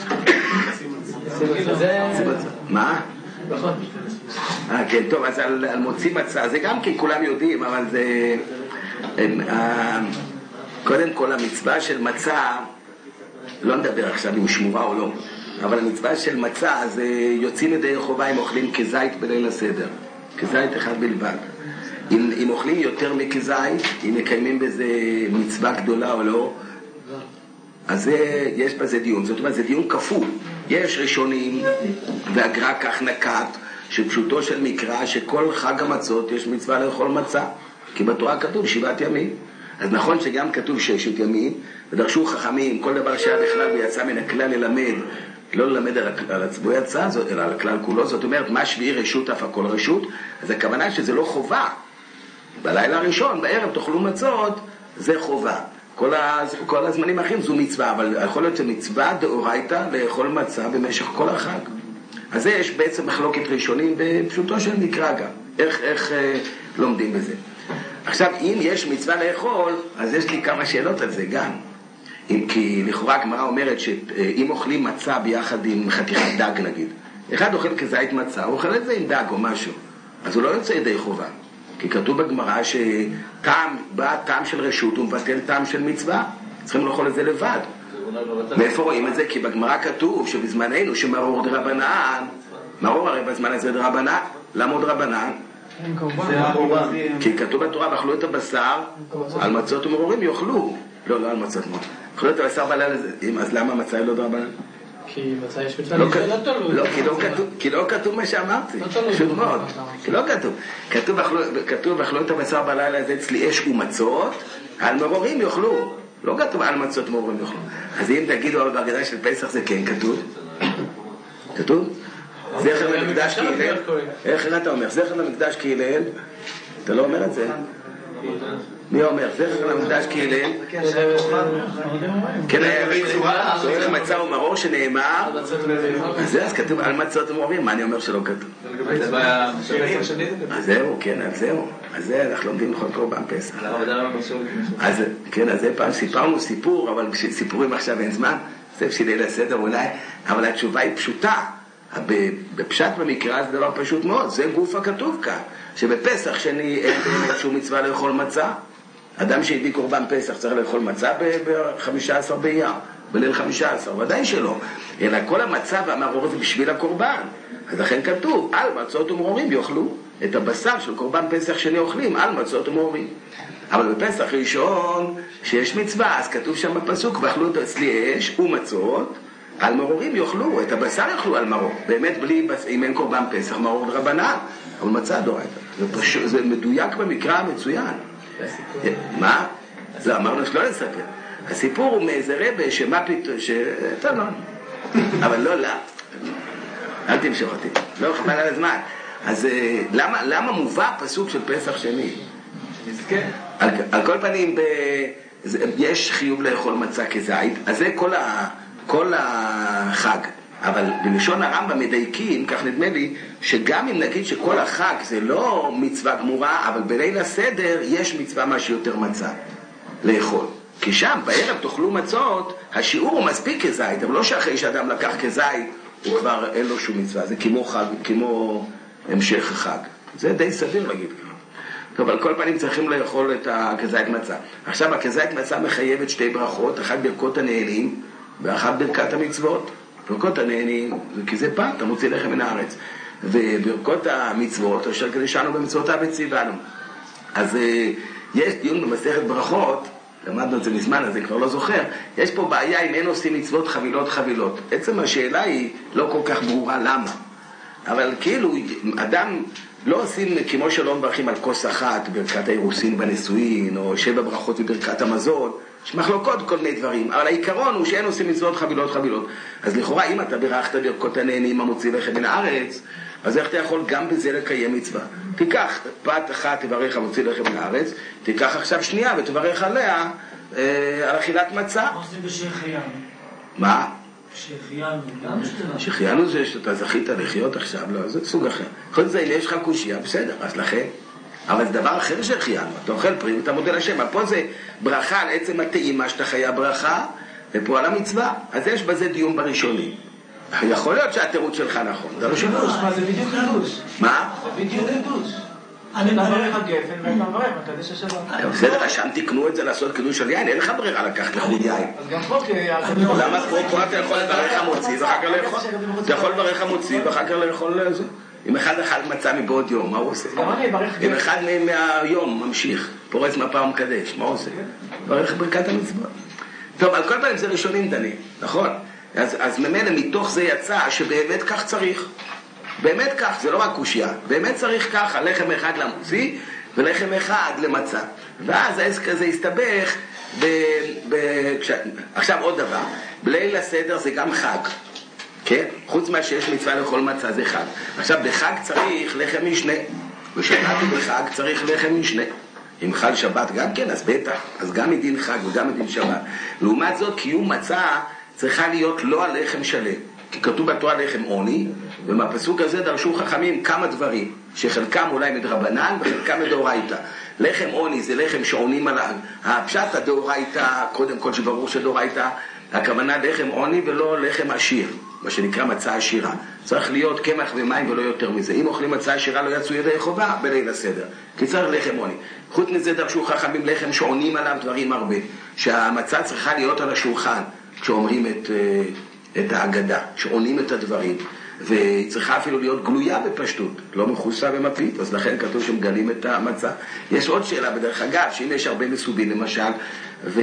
מה? נכון. אה, כן, טוב, אז על, על מוציא מצה, זה גם כי כולם יודעים, אבל זה... הם, אה, קודם כל, המצווה של מצה, לא נדבר עכשיו אם שמורה או לא, אבל המצווה של מצה, זה יוצאים ידי חובה אם אוכלים כזית בליל הסדר. כזית אחד בלבד. אם, אם אוכלים יותר מכזית, אם מקיימים בזה מצווה גדולה או לא, אז זה, יש בזה דיון, זאת אומרת, זה דיון כפול. יש ראשונים, והגר"א כך נקט, שפשוטו של מקרא, שכל חג המצות יש מצווה לאכול מצה, כי בתורה כתוב שבעת ימים. אז נכון שגם כתוב ששת ימים, ודרשו חכמים, כל דבר שהיה בכלל ויצא מן הכלל ללמד, לא ללמד על, על עצמו יצא, אלא על הכלל כולו, זאת אומרת, מה שביעי רשות אף הכל רשות, אז הכוונה שזה לא חובה. בלילה הראשון, בערב תאכלו מצות, זה חובה. כל, הז... כל הזמנים האחרים זו מצווה, אבל יכול להיות מצווה דאורייתא לאכול מצה במשך כל החג. אז זה יש בעצם מחלוקת ראשונים בפשוטו של מקרא גם. איך, איך אה, לומדים בזה. עכשיו, אם יש מצווה לאכול, אז יש לי כמה שאלות על זה גם. אם, כי לכאורה הגמרא אומרת שאם אוכלים מצה ביחד עם חתיכת דג נגיד, אחד אוכל כזית מצה, הוא אוכל את זה עם דג או משהו, אז הוא לא יוצא ידי חובה. כי כתוב בגמרא שטעם, בא טעם של רשות ומבטל טעם של מצווה. צריכים לאכול את זה לבד. מאיפה רואים את זה? כי בגמרא כתוב שבזמננו שמרור דרבנן, מרור הרי בזמן הזה דרבנן, למה עוד רבנן? כי כתוב בתורה, ואכלו את הבשר, על מצות ומרורים יאכלו. לא, לא על מצות מרורים. אכלו את הבשר בלילה הזה, אז למה מצה היא לא דרבנן? כי מצא יש מצווה לא, כי לא כתוב מה שאמרתי, פשוט מאוד, כי לא כתוב. כתוב אכלו את הבשר בלילה הזה אצלי אש ומצות, על מרורים יאכלו. לא כתוב על מצות ומרורים יאכלו. אז אם תגידו על בהגדה של פסח זה כן כתוב? כתוב? זכר למקדש כהלל? איך אתה אומר? זכר למקדש כהלל? אתה לא אומר את זה? מי אומר? זכר למקדש כהלל? כן, זכר מצה ומרור שנאמר אז זה, אז כתוב על מצות ומרורים. מה אני אומר שלא כתוב? אז זהו, כן, אז זהו. אז זה אנחנו לומדים לכל קורבן פסח. אז כן, אז זה פעם סיפרנו סיפור, אבל סיפורים עכשיו אין זמן. זה בשביל לסדר אולי, אבל התשובה היא פשוטה. בפשט במקרא זה דבר פשוט מאוד, זה גוף הכתוב כאן, שבפסח שני אין באמת שום מצווה לאכול מצה. אדם שהביא קורבן פסח צריך לאכול מצה ב-חמישה עשר באייר, בליל חמישה עשר, ודאי שלא. אלא כל המצה והמרור זה בשביל הקורבן. אז לכן כתוב, על מצות ומרורים יאכלו. את הבשר של קורבן פסח שני אוכלים, על מצות ומרורים. אבל בפסח ראשון, שיש מצווה, אז כתוב שם בפסוק, ואכלו את אצלי אש ומצות, על מרורים יאכלו, את הבשר יאכלו על מרור. באמת בלי, אם אין קורבן פסח, מרור דרבנן, אבל מצה דורייתא. זה, פשוט, זה מדויק במקרא המצוין. מה? לא, אמרנו שלא לספר. הסיפור הוא מאיזה רבה שמה פתאום, ש... טוב, לא. אבל לא, לא. אל תמשוך אותי. לא, חבל על הזמן. אז למה, למה מובא פסוק של פסח שני? על, על כל פנים, ב... יש חיוב לאכול מצה כזית, אז זה כל, ה... כל החג. אבל בלשון הרמב"ם מדייקים, כך נדמה לי, שגם אם נגיד שכל החג זה לא מצווה גמורה, אבל בליל הסדר יש מצווה משהו יותר מצה לאכול. כי שם בערב תאכלו מצות, השיעור הוא מספיק כזית, אבל לא שאחרי שאדם לקח כזית, הוא כבר אין לו שום מצווה. זה כמו חג, כמו המשך החג. זה די סביר להגיד ככה. טוב, על כל פנים צריכים לאכול את הכזית מצה. עכשיו, הכזית מצה מחייבת שתי ברכות, אחת ברכות הנהנים, ואחת ברכת המצוות. ברכות הנהנים, כי זה פעם, אתה מוציא לחם מן הארץ. וברכות המצוות, אשר קדשנו במצוותיו וציוונו. אז יש דיון במסכת ברכות, למדנו את זה מזמן, אז אני כבר לא זוכר, יש פה בעיה אם אין עושים מצוות חבילות חבילות. עצם השאלה היא לא כל כך ברורה למה. אבל כאילו, אדם לא עושים כמו שלא מברכים על כוס אחת, ברכת האירוסין בנישואין, או שבע ברכות בברכת המזון, יש מחלוקות כל מיני דברים, אבל העיקרון הוא שאין עושים מצוות חבילות חבילות. אז לכאורה, אם אתה ברכת ברכות הנהנים המוציא לחם מן הארץ, אז איך אתה יכול גם בזה לקיים מצווה? תיקח פת אחת תברך המוציא לחם מן הארץ, תיקח עכשיו שנייה ותברך עליה אה, על אכילת מצה. מה זה בשחיינו? מה? שחיינו, גם שתנה. שחיינו זה שאתה זכית לחיות עכשיו, לא, זה סוג אחר. כל זה אם יש לך קושיה, בסדר, אז לכן. אבל זה דבר אחר שחיינו, אתה אוכל פרי ואתה מודה לשם, אבל פה זה ברכה על עצם הטעימה שאתה חיה ברכה, ופה על המצווה, אז יש בזה דיון בראשונים. יכול להיות שהתירוץ שלך נכון, זה לא שימוש. מה זה בדיוק חידוש? מה? זה בדיוק חידוש. אני מברך על גפן ואתה מברך, אתה יודע ששבע. בסדר, שם תקנו את זה לעשות קידוש על יין, אין לך ברירה לקחת לחוד יין. אז גם פה כי... למה פה אתה יכול לברך המוציא ואחר כך לאכול? אתה יכול לברך המוציא ואחר כך לאכול לזה. אם אחד אחד מצא מבעוד יום, מה הוא עושה? אם אחד מהיום ממשיך, פורץ מפה ומקדש, מה הוא עושה? ברך ברכת המצוות. טוב, על כל פעם זה ראשונים דני, נכון? אז, אז ממילא מתוך זה יצא שבאמת כך צריך. באמת כך, זה לא רק קושיה. באמת צריך ככה, לחם אחד למוציא ולחם אחד למצה. ואז העסק כזה הסתבך ב, ב, כש... עכשיו עוד דבר, בליל הסדר זה גם חג. כן? חוץ מה שיש מצווה לאכול מצה זה חג. עכשיו בחג צריך לחם משנה. בשבת ובחג צריך לחם משנה. אם חל שבת גם כן, אז בטח. אז גם מדין חג וגם מדין שבת. לעומת זאת, קיום מצה צריכה להיות לא על לחם שלם. כי כתוב בתורה לחם עוני, ומהפסוק הזה דרשו חכמים כמה דברים, שחלקם אולי מדרבנן וחלקם מדאורייתא. לחם עוני זה לחם שעונים עליו. הפשט הדאורייתא, קודם כל שברור שדאורייתא, הכוונה לחם עוני ולא לחם עשיר, מה שנקרא מצה עשירה. צריך להיות קמח ומים ולא יותר מזה. אם אוכלים מצה עשירה לא יצאו ידי חובה בליל הסדר, כי צריך לחם עוני. חוץ מזה דרשו חכמים לחם שעונים עליו דברים הרבה, שהמצה צריכה להיות על השולחן כשאומרים את, את ההגדה, שעונים את הדברים, והיא צריכה אפילו להיות גלויה בפשטות, לא מחוסה ומפית, אז לכן כתוב שמגלים את המצה. יש עוד שאלה בדרך אגב, שאם יש הרבה מסובים למשל, ו...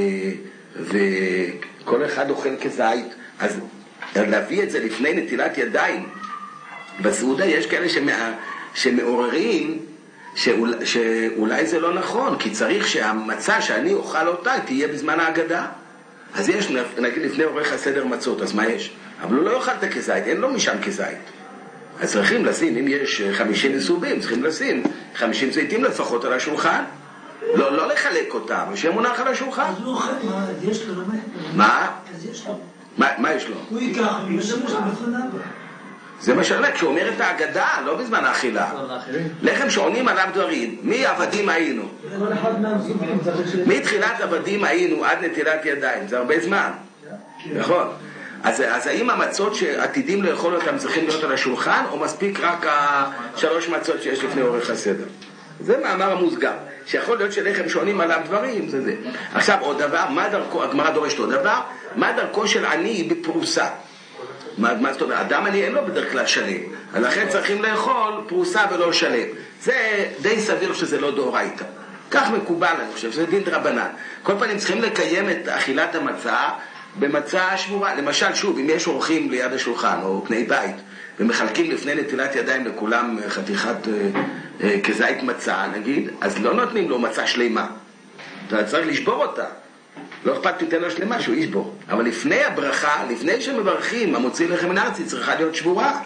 וכל אחד אוכל כזית, אז להביא את זה לפני נטילת ידיים. בסעודה יש כאלה שמע... שמעוררים שאול... שאולי זה לא נכון, כי צריך שהמצה שאני אוכל אותה תהיה בזמן ההגדה. אז יש, נגיד לפני עורך הסדר מצות, אז מה יש? אבל הוא לא יאכל את הכזית, אין לו משם כזית. אז צריכים לשים, אם יש חמישים מסובים, צריכים לשים חמישים זיתים לפחות על השולחן. לא, לא לחלק אותם, שיהיה מונח על השולחן. אז הוא אוכל, מה, יש לו, מה? אז יש לו. מה, מה יש לו? הוא ייקח, הוא ישמש בפניו. זה מה שאני אומר, כשהוא אומר את ההגדה, לא בזמן האכילה. לחם שעונים עליו דברים, מי עבדים היינו? מתחילת עבדים היינו עד נטילת ידיים, זה הרבה זמן. נכון. אז, אז האם המצות שעתידים לאכול אותם צריכים להיות על השולחן, או מספיק רק השלוש מצות שיש לפני אורך הסדר? זה מאמר המוסגר, שיכול להיות שלחם שונים עליו דברים, זה זה. עכשיו עוד דבר, מה דרכו, הגמרא דורשת עוד דבר, מה דרכו של עני בפרוסה? מה, מה זאת אומרת, אדם עני אין לו בדרך כלל שלם, לכן צריכים לאכול פרוסה ולא שלם. זה די סביר שזה לא דאורייתא. כך מקובל, אני חושב, זה דין דרבנן. כל פעמים צריכים לקיים את אכילת המצה במצה שבורה. למשל, שוב, אם יש אורחים ליד השולחן או פני בית, ומחלקים לפני נטילת ידיים לכולם חתיכת אה, אה, כזית מצה, נגיד, אז לא נותנים לו מצה שלמה. אתה צריך לשבור אותה. לא אכפת תיתן לו שלמה שהוא ישבור. אבל לפני הברכה, לפני שמברכים, המוציא לחם מן הארץ, היא צריכה להיות שבורה.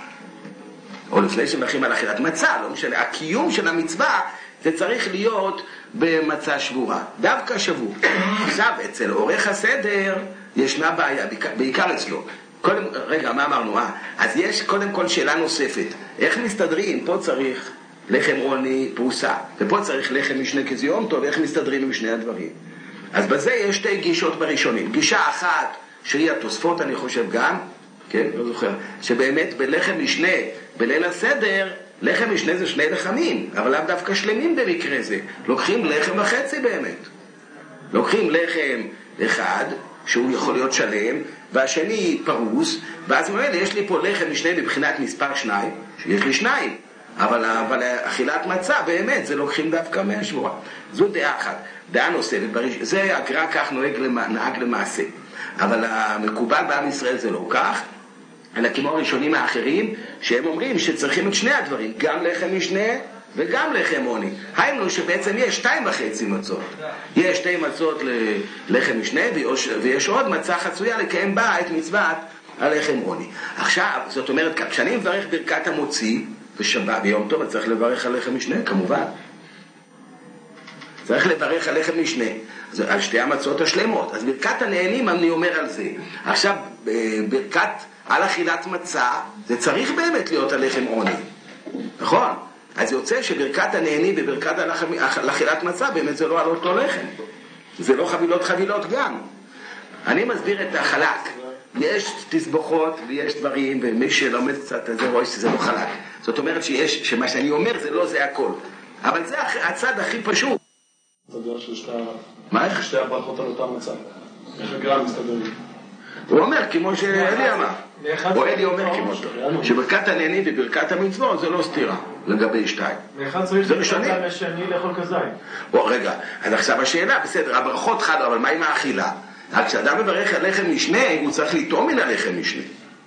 או לפני שמברכים על אכילת מצה, לא משנה. הקיום של המצווה, זה צריך להיות במצה שבורה. דווקא שבור. עכשיו, אצל עורך הסדר, ישנה בעיה, בעיקר אצלו. קודם, רגע, מה אמרנו? אה? אז יש קודם כל שאלה נוספת. איך מסתדרים? פה צריך לחם רוני פרוסה, ופה צריך לחם משנה כזיום טוב, איך מסתדרים עם שני הדברים? אז בזה יש שתי גישות בראשונים. גישה אחת, שהיא התוספות, אני חושב גם, כן, לא זוכר, שבאמת בלחם משנה, בליל הסדר, לחם משנה זה שני לחמים, אבל לאו דווקא שלמים במקרה זה. לוקחים לחם וחצי באמת. לוקחים לחם אחד, שהוא יכול להיות שלם, והשני פרוס, ואז אומרים, יש לי פה לחם משנה מבחינת מספר שניים, שיש לי שניים, אבל, אבל אכילת מצה באמת, זה לוקחים דווקא מהשבורה. זו דעה אחת. דעה נוספת, זה הגר"א כך נוהג, נהג למעשה, אבל המקובל בעם ישראל זה לא כך, אלא כמו הראשונים האחרים, שהם אומרים שצריכים את שני הדברים, גם לחם משנה וגם לחם עוני. היינו שבעצם יש שתיים וחצי מצות. יש שתי מצות ללחם משנה, ויש עוד מצה חצויה לקיים בה את מצוות הלחם עוני. עכשיו, זאת אומרת, כשאני מברך ברכת המוציא, ושבת ביום טוב, צריך לברך על לחם משנה, כמובן. צריך לברך על לחם משנה, על שתי המצות השלמות. אז ברכת הנהנים אני אומר על זה. עכשיו, ברכת על אכילת מצה, זה צריך באמת להיות על לחם עוני. נכון? אז יוצא שברכת הנהנים וברכת על אכילת מצה, באמת זה לא על אותו לחם. זה לא חבילות חבילות גם. אני מסביר את החלק. יש תסבוכות ויש דברים, ומי שלומד קצת זה רואה שזה לא חלק. זאת אומרת שיש, שמה שאני אומר זה לא זה הכל. אבל זה הצד הכי פשוט. אתה יודע ששתי מה איך? שתי הברכות על אותה מצה. איך הגר"א מסתדר לי? הוא אומר כמו שאלי אמר. או אלי אומר כמו שברכת הנהנים וברכת המצוות זה לא סתירה לגבי שתיים. ואחד צריך לברכת השני לאכול כזית. או רגע, אז עכשיו השאלה, בסדר, הברכות חד, אבל מה עם האכילה? רק כשאדם מברך על לחם משנה, הוא צריך לטעום מן הלחם משנה.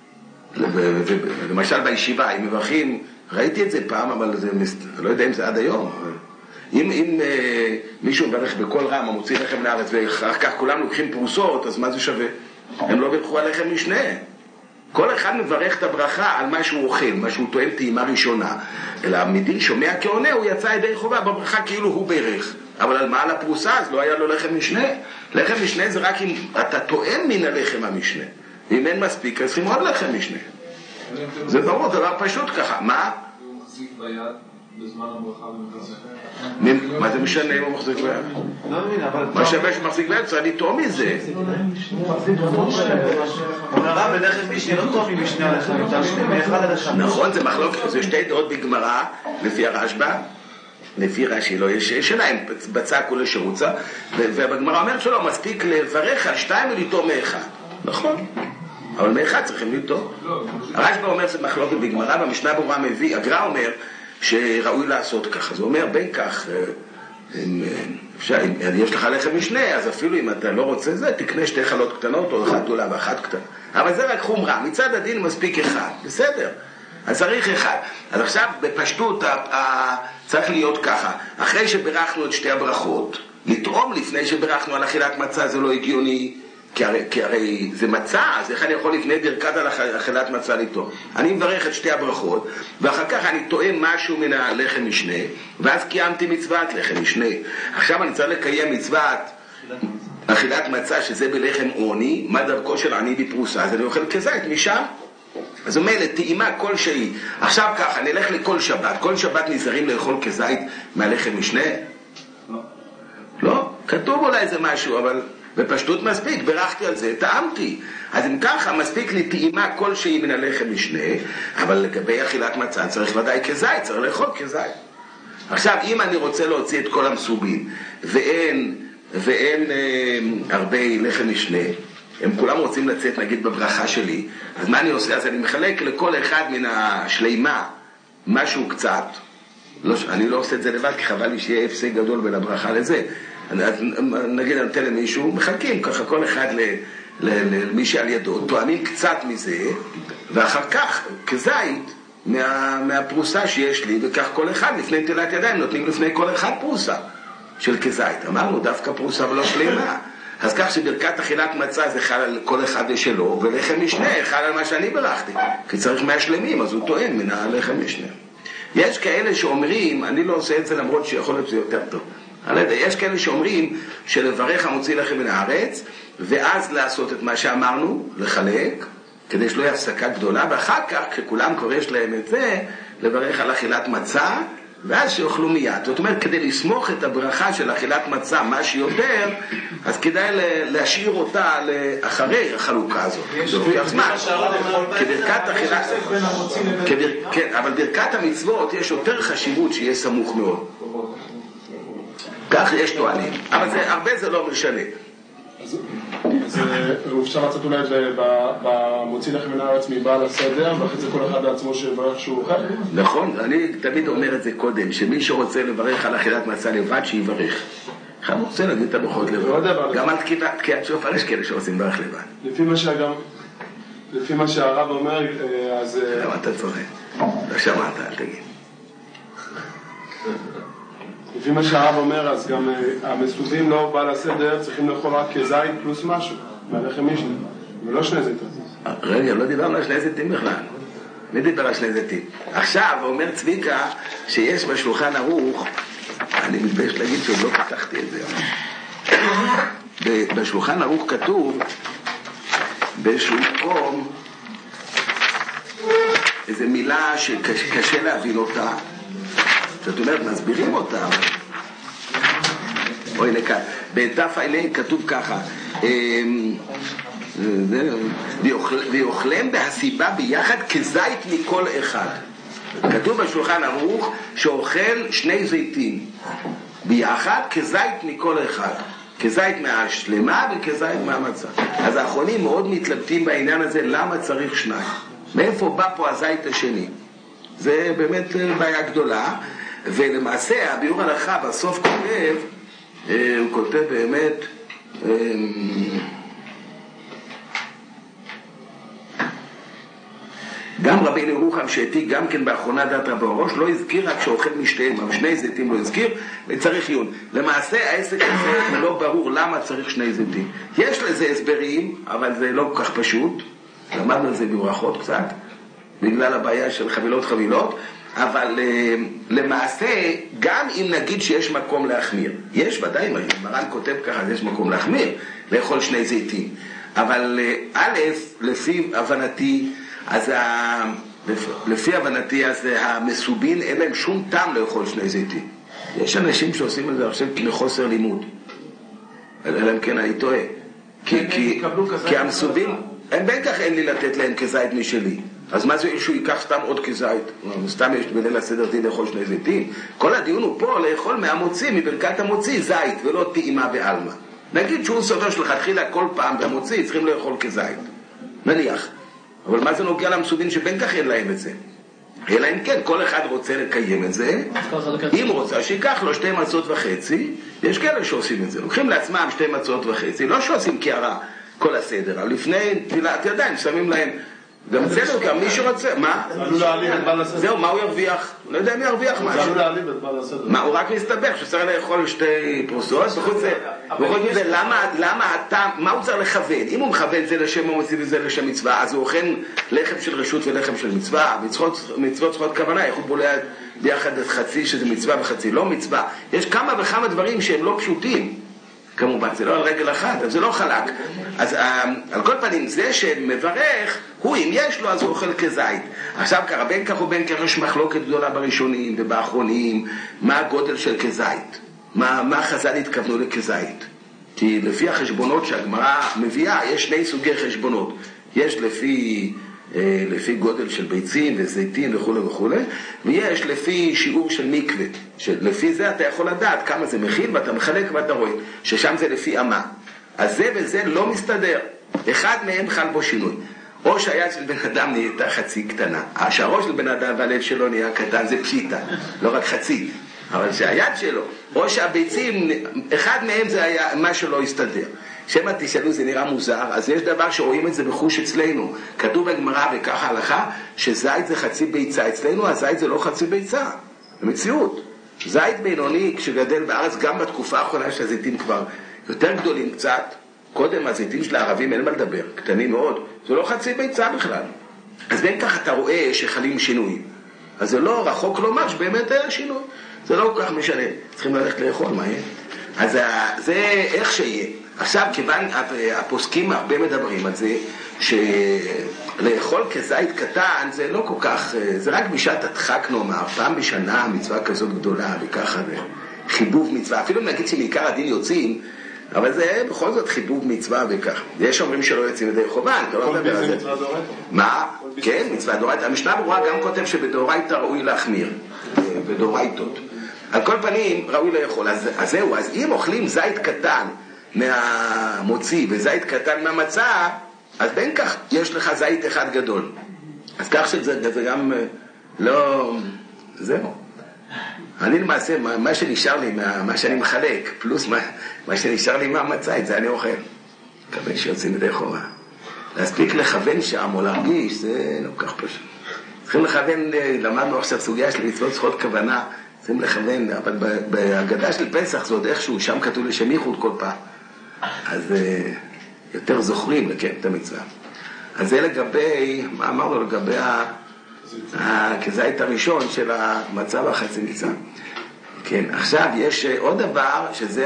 למשל בישיבה, אם מברכים, ראיתי את זה פעם, אבל זה, לא יודע אם זה עד היום. אם, אם אה, מישהו מברך בכל רם, המוציא לחם לארץ, ואחר כך כולם לוקחים פרוסות, אז מה זה שווה? הם לא ברכו על לחם משנה. כל אחד מברך את הברכה על מה שהוא אוכל, מה שהוא טועם טעימה ראשונה. אלא מדין שומע כעונה, הוא יצא ידי חובה בברכה כאילו הוא ברך. אבל על מה על הפרוסה? אז לא היה לו לחם משנה. לחם משנה זה רק אם אתה טועם מן הלחם המשנה. אם אין מספיק, אז צריכים עוד לחם משנה. זה ברור, דבר פשוט ככה. מה? הוא מחזיק ביד בזמן הברכה ומחזיק. מה זה משנה אם הוא מחזיק ביד? לא מבין, אבל... מה שווה שמחזיק ביד? צריך לטעום מזה. גמרא בלחם משנה לא טוב עם משנה הלחם, יותר שני מאחד על השם. נכון, זה מחלוקת, זה שתי דעות בגמרא, לפי הרשב"א, לפי רש"י לא יש שלהם, בצק ולשרוצה, ובגמרא אומר שלא, מספיק לברך על שתיים ולטעום מאחד. נכון, אבל מאחד צריכים לטעום. הרשב"א אומר שזה מחלוקת בגמרא, והמשנה ברורה מביא, הגר"א אומר שראוי לעשות ככה. זה אומר בין כך, אם, אפשר, אם יש לך לחם משנה, אז אפילו אם אתה לא רוצה זה, תקנה שתי חלות קטנות או אחת גדולה ואחת קטנה. אבל זה רק חומרה, מצד הדין מספיק אחד, בסדר, אז צריך אחד. אז עכשיו בפשטות צריך להיות ככה, אחרי שברכנו את שתי הברכות, לטעום לפני שברכנו על אכילת מצה זה לא הגיוני, כי הרי, כי הרי זה מצה, אז איך אני יכול לפני ברכת על אכילת מצה לטעום? אני מברך את שתי הברכות, ואחר כך אני טועם משהו מן הלחם משנה, ואז קיימתי מצוות לחם משנה. עכשיו אני צריך לקיים מצוות אכילת מצה, שזה בלחם עוני, מה דרכו של עני בפרוסה, אז אני אוכל כזית משם. אז אומר לטעימה כלשהי. עכשיו ככה, נלך לכל שבת, כל שבת נזהרים לאכול כזית מהלחם משנה? לא. לא? כתוב אולי זה משהו, אבל בפשטות מספיק, ברכתי על זה, טעמתי. אז אם ככה, מספיק לי טעימה כלשהי מן הלחם משנה, אבל לגבי אכילת מצה צריך ודאי כזית, צריך לאכול כזית. עכשיו, אם אני רוצה להוציא את כל המסובים, ואין, ואין אה, הרבה לחם משנה, הם כולם רוצים לצאת נגיד בברכה שלי, אז מה אני עושה? אז אני מחלק לכל אחד מן השלימה משהו קצת, לא, אני לא עושה את זה לבד, כי חבל לי שיהיה הפסק גדול בין הברכה לזה. אז נגיד אני נותן למישהו, מחלקים ככה כל אחד למי שעל ידו, תואמים קצת מזה, ואחר כך כזית מה, מהפרוסה שיש לי, וכך כל אחד לפני נטילת ידיים נותנים לפני כל אחד פרוסה של כזית. אמרנו דווקא פרוסה ולא שלימה. אז כך שברכת אכילת מצה זה חל על כל אחד שלו, ולחם משנה חל על מה שאני ברכתי, כי צריך מהשלמים, אז הוא טוען מן הלחם משנה. יש כאלה שאומרים, אני לא עושה את זה למרות שיכול להיות זה יותר טוב, יש כאלה שאומרים שלברך המוציא לחם מן הארץ, ואז לעשות את מה שאמרנו, לחלק, כדי שלא יהיה הפסקה גדולה, ואחר כך, כשכולם קורש להם את זה, לברך על אכילת מצה, ואז שיאכלו מיד. זאת אומרת, כדי לסמוך את הברכה של אכילת מצה, מה שיותר, אז כדאי להשאיר אותה לאחרי החלוקה הזאת. זה לוקח זמן. כברכת אכילת... כן, אבל ברכת המצוות יש יותר חשיבות שיהיה סמוך מאוד. כך יש טוענים. אבל הרבה זה לא משנה. אז אפשר לצאת אולי במוציא לחם מן הארץ מבעל הסדר, ואחרי זה כל אחד לעצמו שברך שהוא אוכל? נכון, אני תמיד אומר את זה קודם, שמי שרוצה לברך על אכילת מצה לבד, שיברך. אני רוצה להגיד את הברכות לבד. גם על תקיעת שופר יש כאלה שעושים ברך לבד. לפי מה שגם, לפי מה שהרב אומר, אז... למה אתה צוחק? לא שמעת, אל תגיד. לפי מה שהרב אומר, אז גם המסובים לא בעל הסדר צריכים לאכול רק כזית פלוס משהו, מהלחם משנה, ולא שני זיתים. רגע, לא דיברנו על שני זיתים בכלל. מי דיבר על שני זיתים? עכשיו, אומר צביקה שיש בשולחן ערוך, אני מתבייש להגיד שעוד לא פתחתי את זה. בשולחן ערוך כתוב, באיזשהו מקום, איזו מילה שקשה להבין אותה, זאת אומרת, מסבירים אותה. אוי, לכאן. בדף העליון כתוב ככה, ויאכלם בהסיבה ביחד כזית מכל אחד. כתוב בשולחן ערוך שאוכל שני זיתים ביחד כזית מכל אחד. כזית מהשלמה וכזית מהמצה. אז האחרונים מאוד מתלבטים בעניין הזה, למה צריך שניים? מאיפה בא פה הזית השני? זה באמת בעיה גדולה. ולמעשה הביאור הלכה בסוף כותב, הוא כותב באמת, גם רבי ירוחם שהעתיק גם כן באחרונה דעת רבי הראש לא הזכיר רק שאוכל משתיהם, אבל שני זיתים לא הזכיר, וצריך עיון. למעשה העסק הזה לא ברור למה צריך שני זיתים. יש לזה הסברים, אבל זה לא כל כך פשוט, למדנו על זה בברכות קצת, בגלל הבעיה של חבילות חבילות, אבל למעשה, גם אם נגיד שיש מקום להחמיר, יש ודאי, מרן כותב ככה, יש מקום להחמיר, לאכול שני זיתים. אבל א', לפי הבנתי, אז ה... לפי הבנתי, אז המסובין אין להם שום טעם לאכול שני זיתים. יש אנשים שעושים את זה עכשיו מחוסר לימוד. אלא אם כן אני טועה. כי, כי, כי המסובין, אין בין כך אין לי לתת להם כזית משלי. אז מה זה שהוא ייקח סתם עוד כזית? סתם יש בליל הסדר דין לאכול שני זיתים. כל הדיון הוא פה לאכול מהמוציא, מברכת המוציא, זית, ולא טעימה בעלמא. נגיד שהוא סובר שלכתחילה כל פעם במוציא צריכים לאכול כזית. נניח. אבל מה זה נוגע למסובים שבין כך אין להם את זה? אלא אם כן, כל אחד רוצה לקיים את זה. אם רוצה, שיקח לו שתי מצות וחצי. יש כאלה שעושים את זה. לוקחים לעצמם שתי מצות וחצי. לא שעושים קערה כל הסדר, אבל לפני תפילת ידיים שמים להם גם בסדר, גם מי שרוצה, מה? זהו, מה הוא ירוויח? לא יודע מי ירוויח משהו. מה, הוא רק מסתבך שצריך לאכול שתי פרוסות, וחוץ מזה, למה אתה, מה הוא צריך לכוון? אם הוא מכוון זה לשם המוציא וזה לשם מצווה, אז הוא אוכל לחם של רשות ולחם של מצווה. מצוות צריכות כוונה, איך הוא בולע ביחד חצי שזה מצווה וחצי לא מצווה. יש כמה וכמה דברים שהם לא פשוטים. כמובן, זה לא על רגל אחת, זה לא חלק. אז על כל פנים, זה שמברך, הוא אם יש לו, אז הוא אוכל כזית. עכשיו, ככה, בין כך ובין כך יש מחלוקת גדולה בראשונים ובאחרונים, מה הגודל של כזית? מה, מה חז"ל התכוונו לכזית? כי לפי החשבונות שהגמרא מביאה, יש שני סוגי חשבונות. יש לפי, לפי גודל של ביצים וזיתים וכו' וכו', ויש לפי שיעור של מקווה. שלפי זה אתה יכול לדעת כמה זה מכיל, ואתה מחלק ואתה רואה, ששם זה לפי אמה. אז זה וזה לא מסתדר. אחד מהם חל בו שינוי. או שהיד של בן אדם נהייתה חצי קטנה. השערו של בן אדם והלב שלו נהיה קטן, זה פשיטה, לא רק חצי. אבל שהיד שלו, או שהביצים, אחד מהם זה היה מה שלא הסתדר. שמה תשאלו, זה נראה מוזר, אז יש דבר שרואים את זה בחוש אצלנו. כתוב בגמרא וככה הלכה, שזית זה חצי ביצה. אצלנו הזית זה לא חצי ביצה, במציאות. זית בינוני כשגדל בארץ, גם בתקופה האחרונה שהזיתים כבר יותר גדולים קצת, קודם הזיתים של הערבים אין מה לדבר, קטנים מאוד, זה לא חצי ביצה בכלל. אז בין כך אתה רואה שחלים שינויים. אז זה לא רחוק לומר שבאמת היה שינוי. זה לא כל כך משנה, צריכים ללכת לאכול, מה יהיה? אז זה איך שיהיה. עכשיו, כיוון הפוסקים הרבה מדברים על זה, שלאכול כזית קטן זה לא כל כך, זה רק בשעת הדחק נאמר, פעם בשנה מצווה כזאת גדולה, וככה חיבוב מצווה, אפילו נגיד שמעיקר הדין יוצאים, אבל זה בכל זאת חיבוב מצווה וכך. יש אומרים שלא יוצאים ידי חובה, אתה לא מדבר על זה. מה? כן, מצווה דאורייתא. המשנה ברורה גם כותב שבדאורייתא ראוי להחמיר, בדאורייתות. על כל פנים ראוי לאכול. אז, אז זהו, אז אם אוכלים זית קטן מהמוציא וזית קטן מהמצה, אז בין כך יש לך זית אחד גדול. אז כך שזה זה גם לא... זהו. אני למעשה, מה, מה שנשאר לי, מה, מה שאני מחלק, פלוס מה, מה שנשאר לי מהמצה, את זה אני אוכל. מקווה שיוצאים ידי חובה. להספיק לכוון שם או להרגיש, זה לא כך פשוט. צריכים לכוון, למדנו עכשיו סוגיה של מצוות צריכות כוונה, צריכים לכוון, אבל בהגדה של פסח זה עוד איכשהו, שם כתוב לשם ייחוד כל פעם. אז יותר זוכרים לקיים את המצווה. אז זה לגבי, מה אמרנו לגבי ה... כזית הראשון של המצב החצי מצווה. כן, עכשיו יש עוד דבר שזה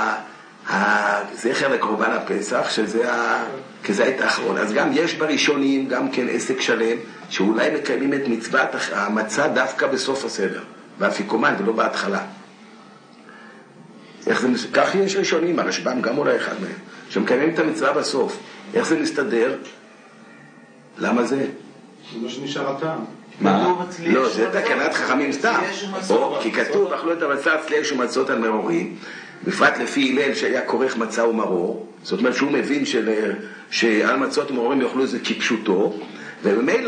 הזכר לקורבן הפסח, שזה כזית האחרון. אז גם יש בראשונים גם כן עסק שלם, שאולי מקיימים את מצוות המצה דווקא בסוף הסדר, באפיקומן ולא בהתחלה. איך זה, כך יש ראשונים, הרשב"ם גם אולי אחד מהם, שמקיימים את המצווה בסוף. איך זה מסתדר? למה זה? זה מה שנשאר הטעם. מה? לא, זה תקנת חכמים סתם. או, כי כתוב, אכלו את הבשר צלי אש ומצות על מרורים, בפרט לפי הלל שהיה כורך מצה ומרור, זאת אומרת שהוא מבין של, שעל מצות ומרורים יאכלו את זה כפשוטו, ובמילא,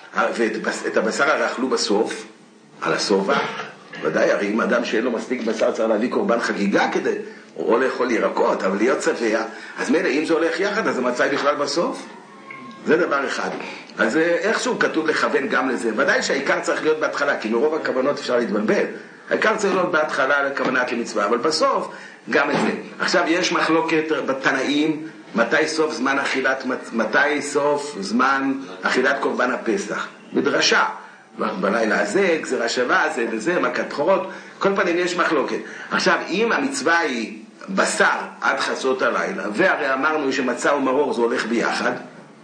ואת הבשר הרי אכלו בסוף, על הסובה, ודאי, הרי אם אדם שאין לו מספיק בשר צריך להביא קורבן חגיגה כדי, או לאכול ירקות, אבל להיות צבע, אז מילא, אם זה הולך יחד, אז המצה היא בכלל בסוף. זה דבר אחד. אז איכשהו כתוב לכוון גם לזה. ודאי שהעיקר צריך להיות בהתחלה, כי מרוב הכוונות אפשר להתבלבל. העיקר צריך להיות בהתחלה לכוונת למצווה, אבל בסוף גם את זה. עכשיו יש מחלוקת בתנאים, מתי סוף זמן אכילת, מתי סוף זמן אכילת קורבן הפסח. בדרשה. בלילה הזה, גזירה שווה, זה וזה, מכת בכורות. כל פנים יש מחלוקת. עכשיו, אם המצווה היא בשר עד חצות הלילה, והרי אמרנו שמצה ומרור זה הולך ביחד,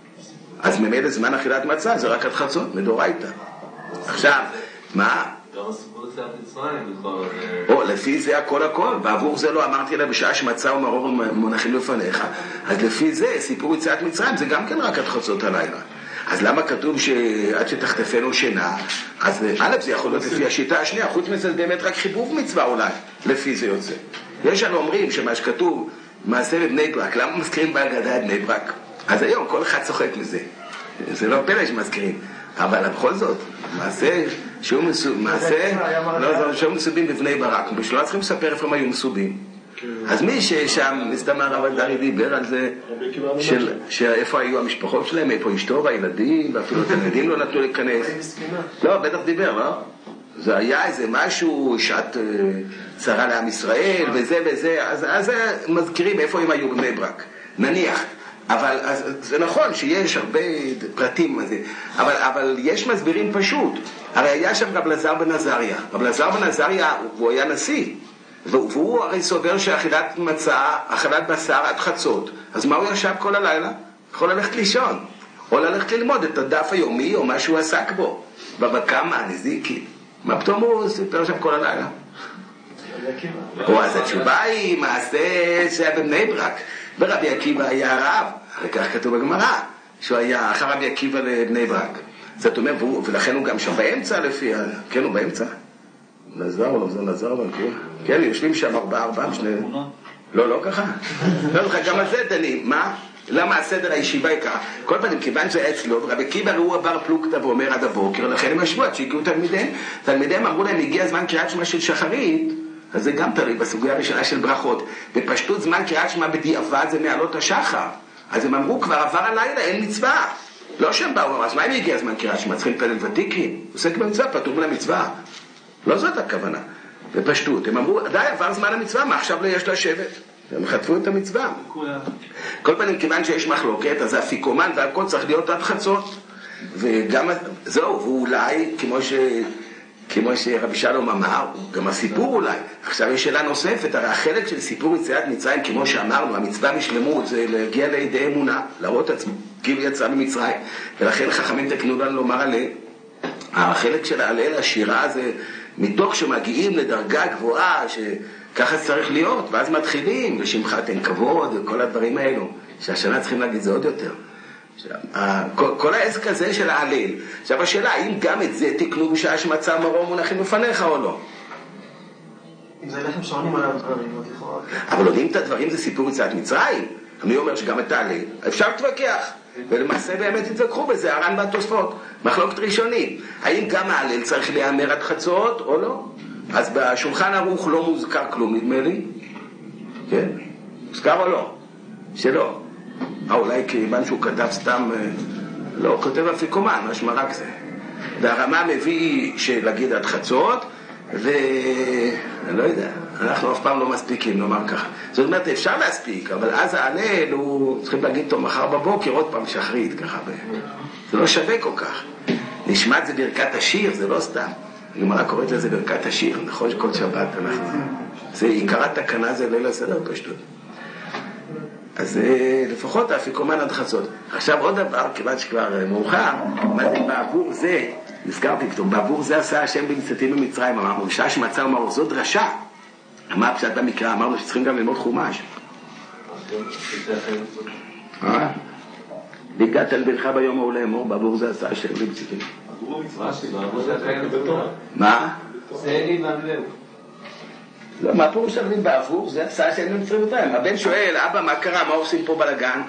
אז ממילא זמן אכילת מצה זה רק עד חצות, מדאורייתא. עכשיו, מה? גם הסיפור יציאת מצרים בכל... או, לפי זה הכל הכל, בעבור זה לא אמרתי לה בשעה שמצה ומרור מונחים לפניך, אז לפי זה סיפור יציאת מצרים זה גם כן רק עד חצות הלילה. אז למה כתוב שעד שתחטפנו שינה? אז א' זה יכול להיות לפי השיטה השנייה, חוץ מזה זה באמת רק חיבוב מצווה אולי, לפי זה יוצא. יש לנו אומרים שמה שכתוב מעשה בבני ברק, למה מזכירים בהגדה את בני ברק? אז היום כל אחד צוחק מזה, זה לא פלא שמזכירים, אבל בכל זאת, מעשה שהוא מסובים, מעשה, לא, שהוא מסובים בבני ברק, בשביל לא צריכים לספר איפה הם היו מסובים. אז מי ששם, מסתם הרב דרי דיבר על זה, שאיפה היו המשפחות שלהם, איפה אשתו והילדים, ואפילו התלמידים לא נתנו להיכנס. לא, בטח דיבר, לא? זה היה איזה משהו, שעת צרה לעם ישראל, וזה וזה, אז מזכירים איפה הם היו בבני ברק. נניח. אבל אז, זה נכון שיש הרבה פרטים על זה, אבל, אבל יש מסבירים פשוט. הרי היה שם רב אלעזר בן עזריה. רב אלעזר בן עזריה הוא היה נשיא, והוא הרי סובר שאכילת מצה, אכילת בשר עד חצות. אז מה הוא ישב כל הלילה? יכול ללכת לישון, או ללכת ללמוד את הדף היומי או מה שהוא עסק בו, בבקמה, נזיקי. מה פתאום הוא סיפר שם כל הלילה? או אז התשובה היא מעשה שהיה בבני ברק. ברבי עקיבא היה הרב, וכך כתוב בגמרא, שהוא היה אחר רבי עקיבא לבני ברק. זאת אומרת, ולכן הוא גם שם באמצע לפי, כן, הוא באמצע. נזר לו, זה נזר לו, כן. כן, יושבים שם ארבעה, ארבעה, שני... לא, לא ככה. לא לך, גם על זה דנים. מה? למה הסדר הישיבה היא ככה? כל פעמים, כיוון שזה אצלו, רבי עקיבא הוא עבר פלוגתא ואומר עד הבוקר, לכן הם ישבו עד שהגיעו תלמידיהם. תלמידיהם אמרו להם, הגיע הזמן קריאת שמע של שחרית, אז זה גם תלוי בסוגיה הראשונה של ברכות. בפשטות זמן קריאת שמע בדיעבד זה מעלות השחר. אז הם אמרו, כבר עבר הלילה, אין מצווה. לא שהם באו, אז מה אם הגיע הזמן קריאת שמע? צריכים להתפלל ותיקין? עוסק במצווה, פטור מן המצווה. לא זאת הכוונה. בפשטות, הם אמרו, די, עבר זמן המצווה, מה עכשיו לא יש לשבת? הם חטפו את המצווה. כל פעמים, כיוון שיש מחלוקת, אז האפיקומן והכל צריך להיות עד חצות. וגם, זהו, ואולי, כמו ש... כמו שרבי שלום אמר, גם הסיפור אולי. עכשיו יש שאלה נוספת, הרי החלק של סיפור יציאת מצרים, כמו שאמרנו, המצווה משלמות, זה להגיע לידי אמונה, להראות עצמו, כאילו יצא ממצרים. ולכן חכמים תקנו לנו לומר עליה, החלק של ההלל, השירה, זה מתוך שמגיעים לדרגה גבוהה, שככה צריך להיות, ואז מתחילים, לשמך תן כבוד, וכל הדברים האלו, שהשנה צריכים להגיד זה עוד יותר. כל, כל העסק הזה של ההלל. עכשיו השאלה, האם גם את זה תקנו בשעה שמצא מרום מונחים בפניך או לא? אם זה לחם שעונים על הדברים, אבל יודעים את הדברים, זה סיפור יציאת מצרים. אני אומר שגם את ההלל אפשר להתווכח, ולמעשה באמת התווכחו בזה הר"ן והתוספות, מחלוקת ראשונים. האם גם ההלל צריך להיאמר עד חצות או לא? אז בשולחן ערוך לא מוזכר כלום, נדמה לי. כן? מוזכר או לא? שלא. אה, אולי כיוון שהוא כתב סתם, לא, הוא כותב אפיקומן, משמע רק זה. והרמה מביא שלהגיד עד חצות, ואני לא יודע, אנחנו אף פעם לא מספיקים, נאמר ככה. זאת אומרת, אפשר להספיק, אבל אז ההלל, הוא צריכים להגיד אותו מחר בבוקר, עוד פעם שחרית, ככה. זה לא שווה כל כך. נשמעת זה ברכת השיר, זה לא סתם. הגמרא קוראת לזה ברכת השיר, נכון שכל שבת אנחנו... זה עיקרת תקנה, זה ליל הסדר פשטות. אז לפחות האפיקומן עד חצות. עכשיו עוד דבר, כיוון שכבר מאוחר, מה זה בעבור זה, נזכרתי פתאום, בעבור זה עשה השם במצאתי במצרים, אמרנו, בשעה שמצא אמרו, זו דרשה. מה הפשט במקרא? אמרנו שצריכים גם ללמוד חומש. אה? והגעת על בינך ביום ההוא לאמור, בעבור זה עשה השם במצאתי. בעבור המצווה שלי, בעבור זה קיים בתורה. מה? זה אלי והמלאו. לא, מה פירוש שאומרים בעבור? זה עשה השם במצרים אותם. הבן שואל, אבא, מה קרה? מה עושים פה בלגן?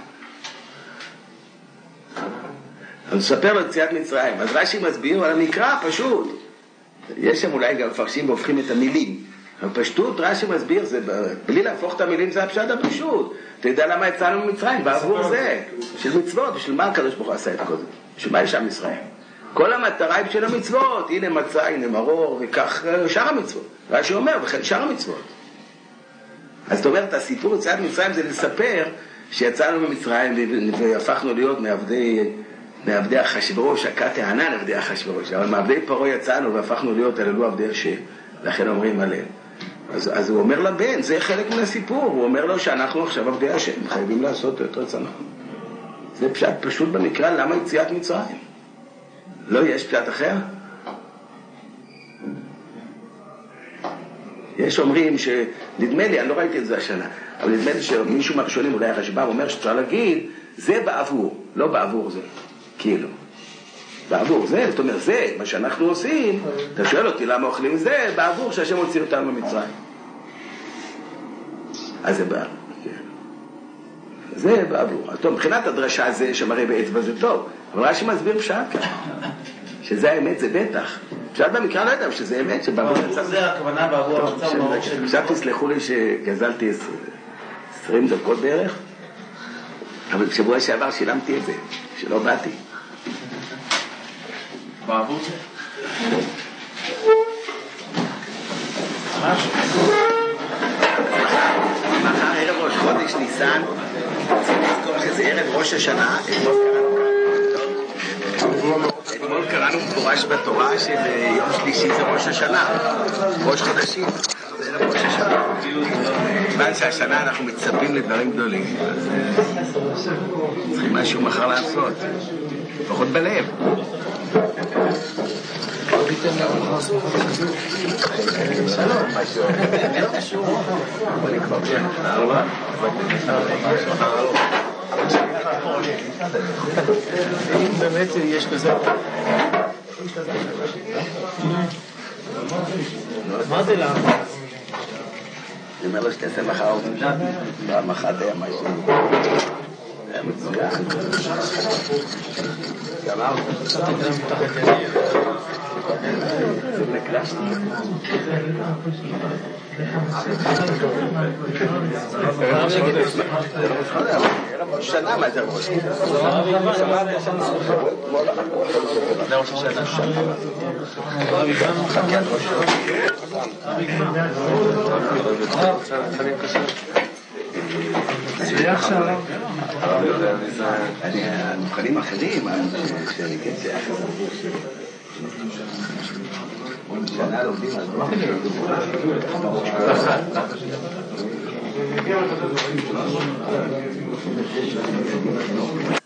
אז ספר לו יציאת מצרים. אז רש"י מסביר על המקרא, פשוט. יש שם אולי גם מפרשים והופכים את המילים. אבל פשטות, רש"י מסביר, זה, בלי להפוך את המילים זה הפשט הפשוט. אתה יודע למה יצאנו ממצרים? בעבור זה. של מצוות, בשביל מה הקדוש ברוך הוא עשה את כל זה? בשביל מה יש שם מצרים? כל המטרה היא בשביל המצוות. הנה מצה, הנה מרור, וכך שאר המצוות. רש"י אומר, וכן שאר המצוות. אז זאת אומרת, הסיפור יציאת מצרים זה לספר שיצאנו ממצרים והפכנו להיות מעבדי, מעבדי אחשוורוש, הכת הענן עבדי אחשוורוש, אבל מעבדי פרעה יצאנו והפכנו להיות הללו עבדי השם, לכן אומרים עליהם. אז, אז הוא אומר לבן, זה חלק מן הסיפור, הוא אומר לו שאנחנו עכשיו עבדי השם, חייבים לעשות את רצונו. זה פשט פשוט במקרא, למה יציאת מצרים? לא יש פשט אחר? יש אומרים שנדמה לי, אני לא ראיתי את זה השנה, אבל נדמה לי שמישהו מהראשונים, אולי הרשב"א, אומר שצריך להגיד, זה בעבור, לא בעבור זה, כאילו. בעבור זה, זאת אומרת, זה, מה שאנחנו עושים, אתה שואל אותי למה אוכלים זה, בעבור שהשם הוציא אותנו ממצרים. אז זה בעבור, כן. זה בעבור. אז טוב, מבחינת הדרשה זה שמראה באצבע זה טוב, אבל רש"י מסביר פשט ככה, שזה האמת, זה בטח. פשט במקרא לא יודע שזה אמת, שבעבור יצא... זה הכוונה בעבור המצב מאור של... עכשיו תסלחו לי שגזלתי עשרים דקות בערך, אבל בשבוע שעבר שילמתי את זה, שלא באתי. בעבור זה? מחר ערב ראש חודש ניסן, צריכים לזכור שזה ערב ראש השנה, אתמול קראנו מפורש בתורה שביום שלישי זה ראש השנה, ראש חודשים, זה ערב ראש השנה. כיוון שהשנה אנחנו מצפים לדברים גדולים, אז צריכים משהו מחר לעשות, לפחות בלב. אם באמת יש כזה מה זה לך? אני אומר לו שתעשה מחר במחת הים משהו היה מצוין גמר זה נקלש שנה מה זה ראש זה ראש השנה המבחנים אחרים שאני כן שייך שנה לומדים על זה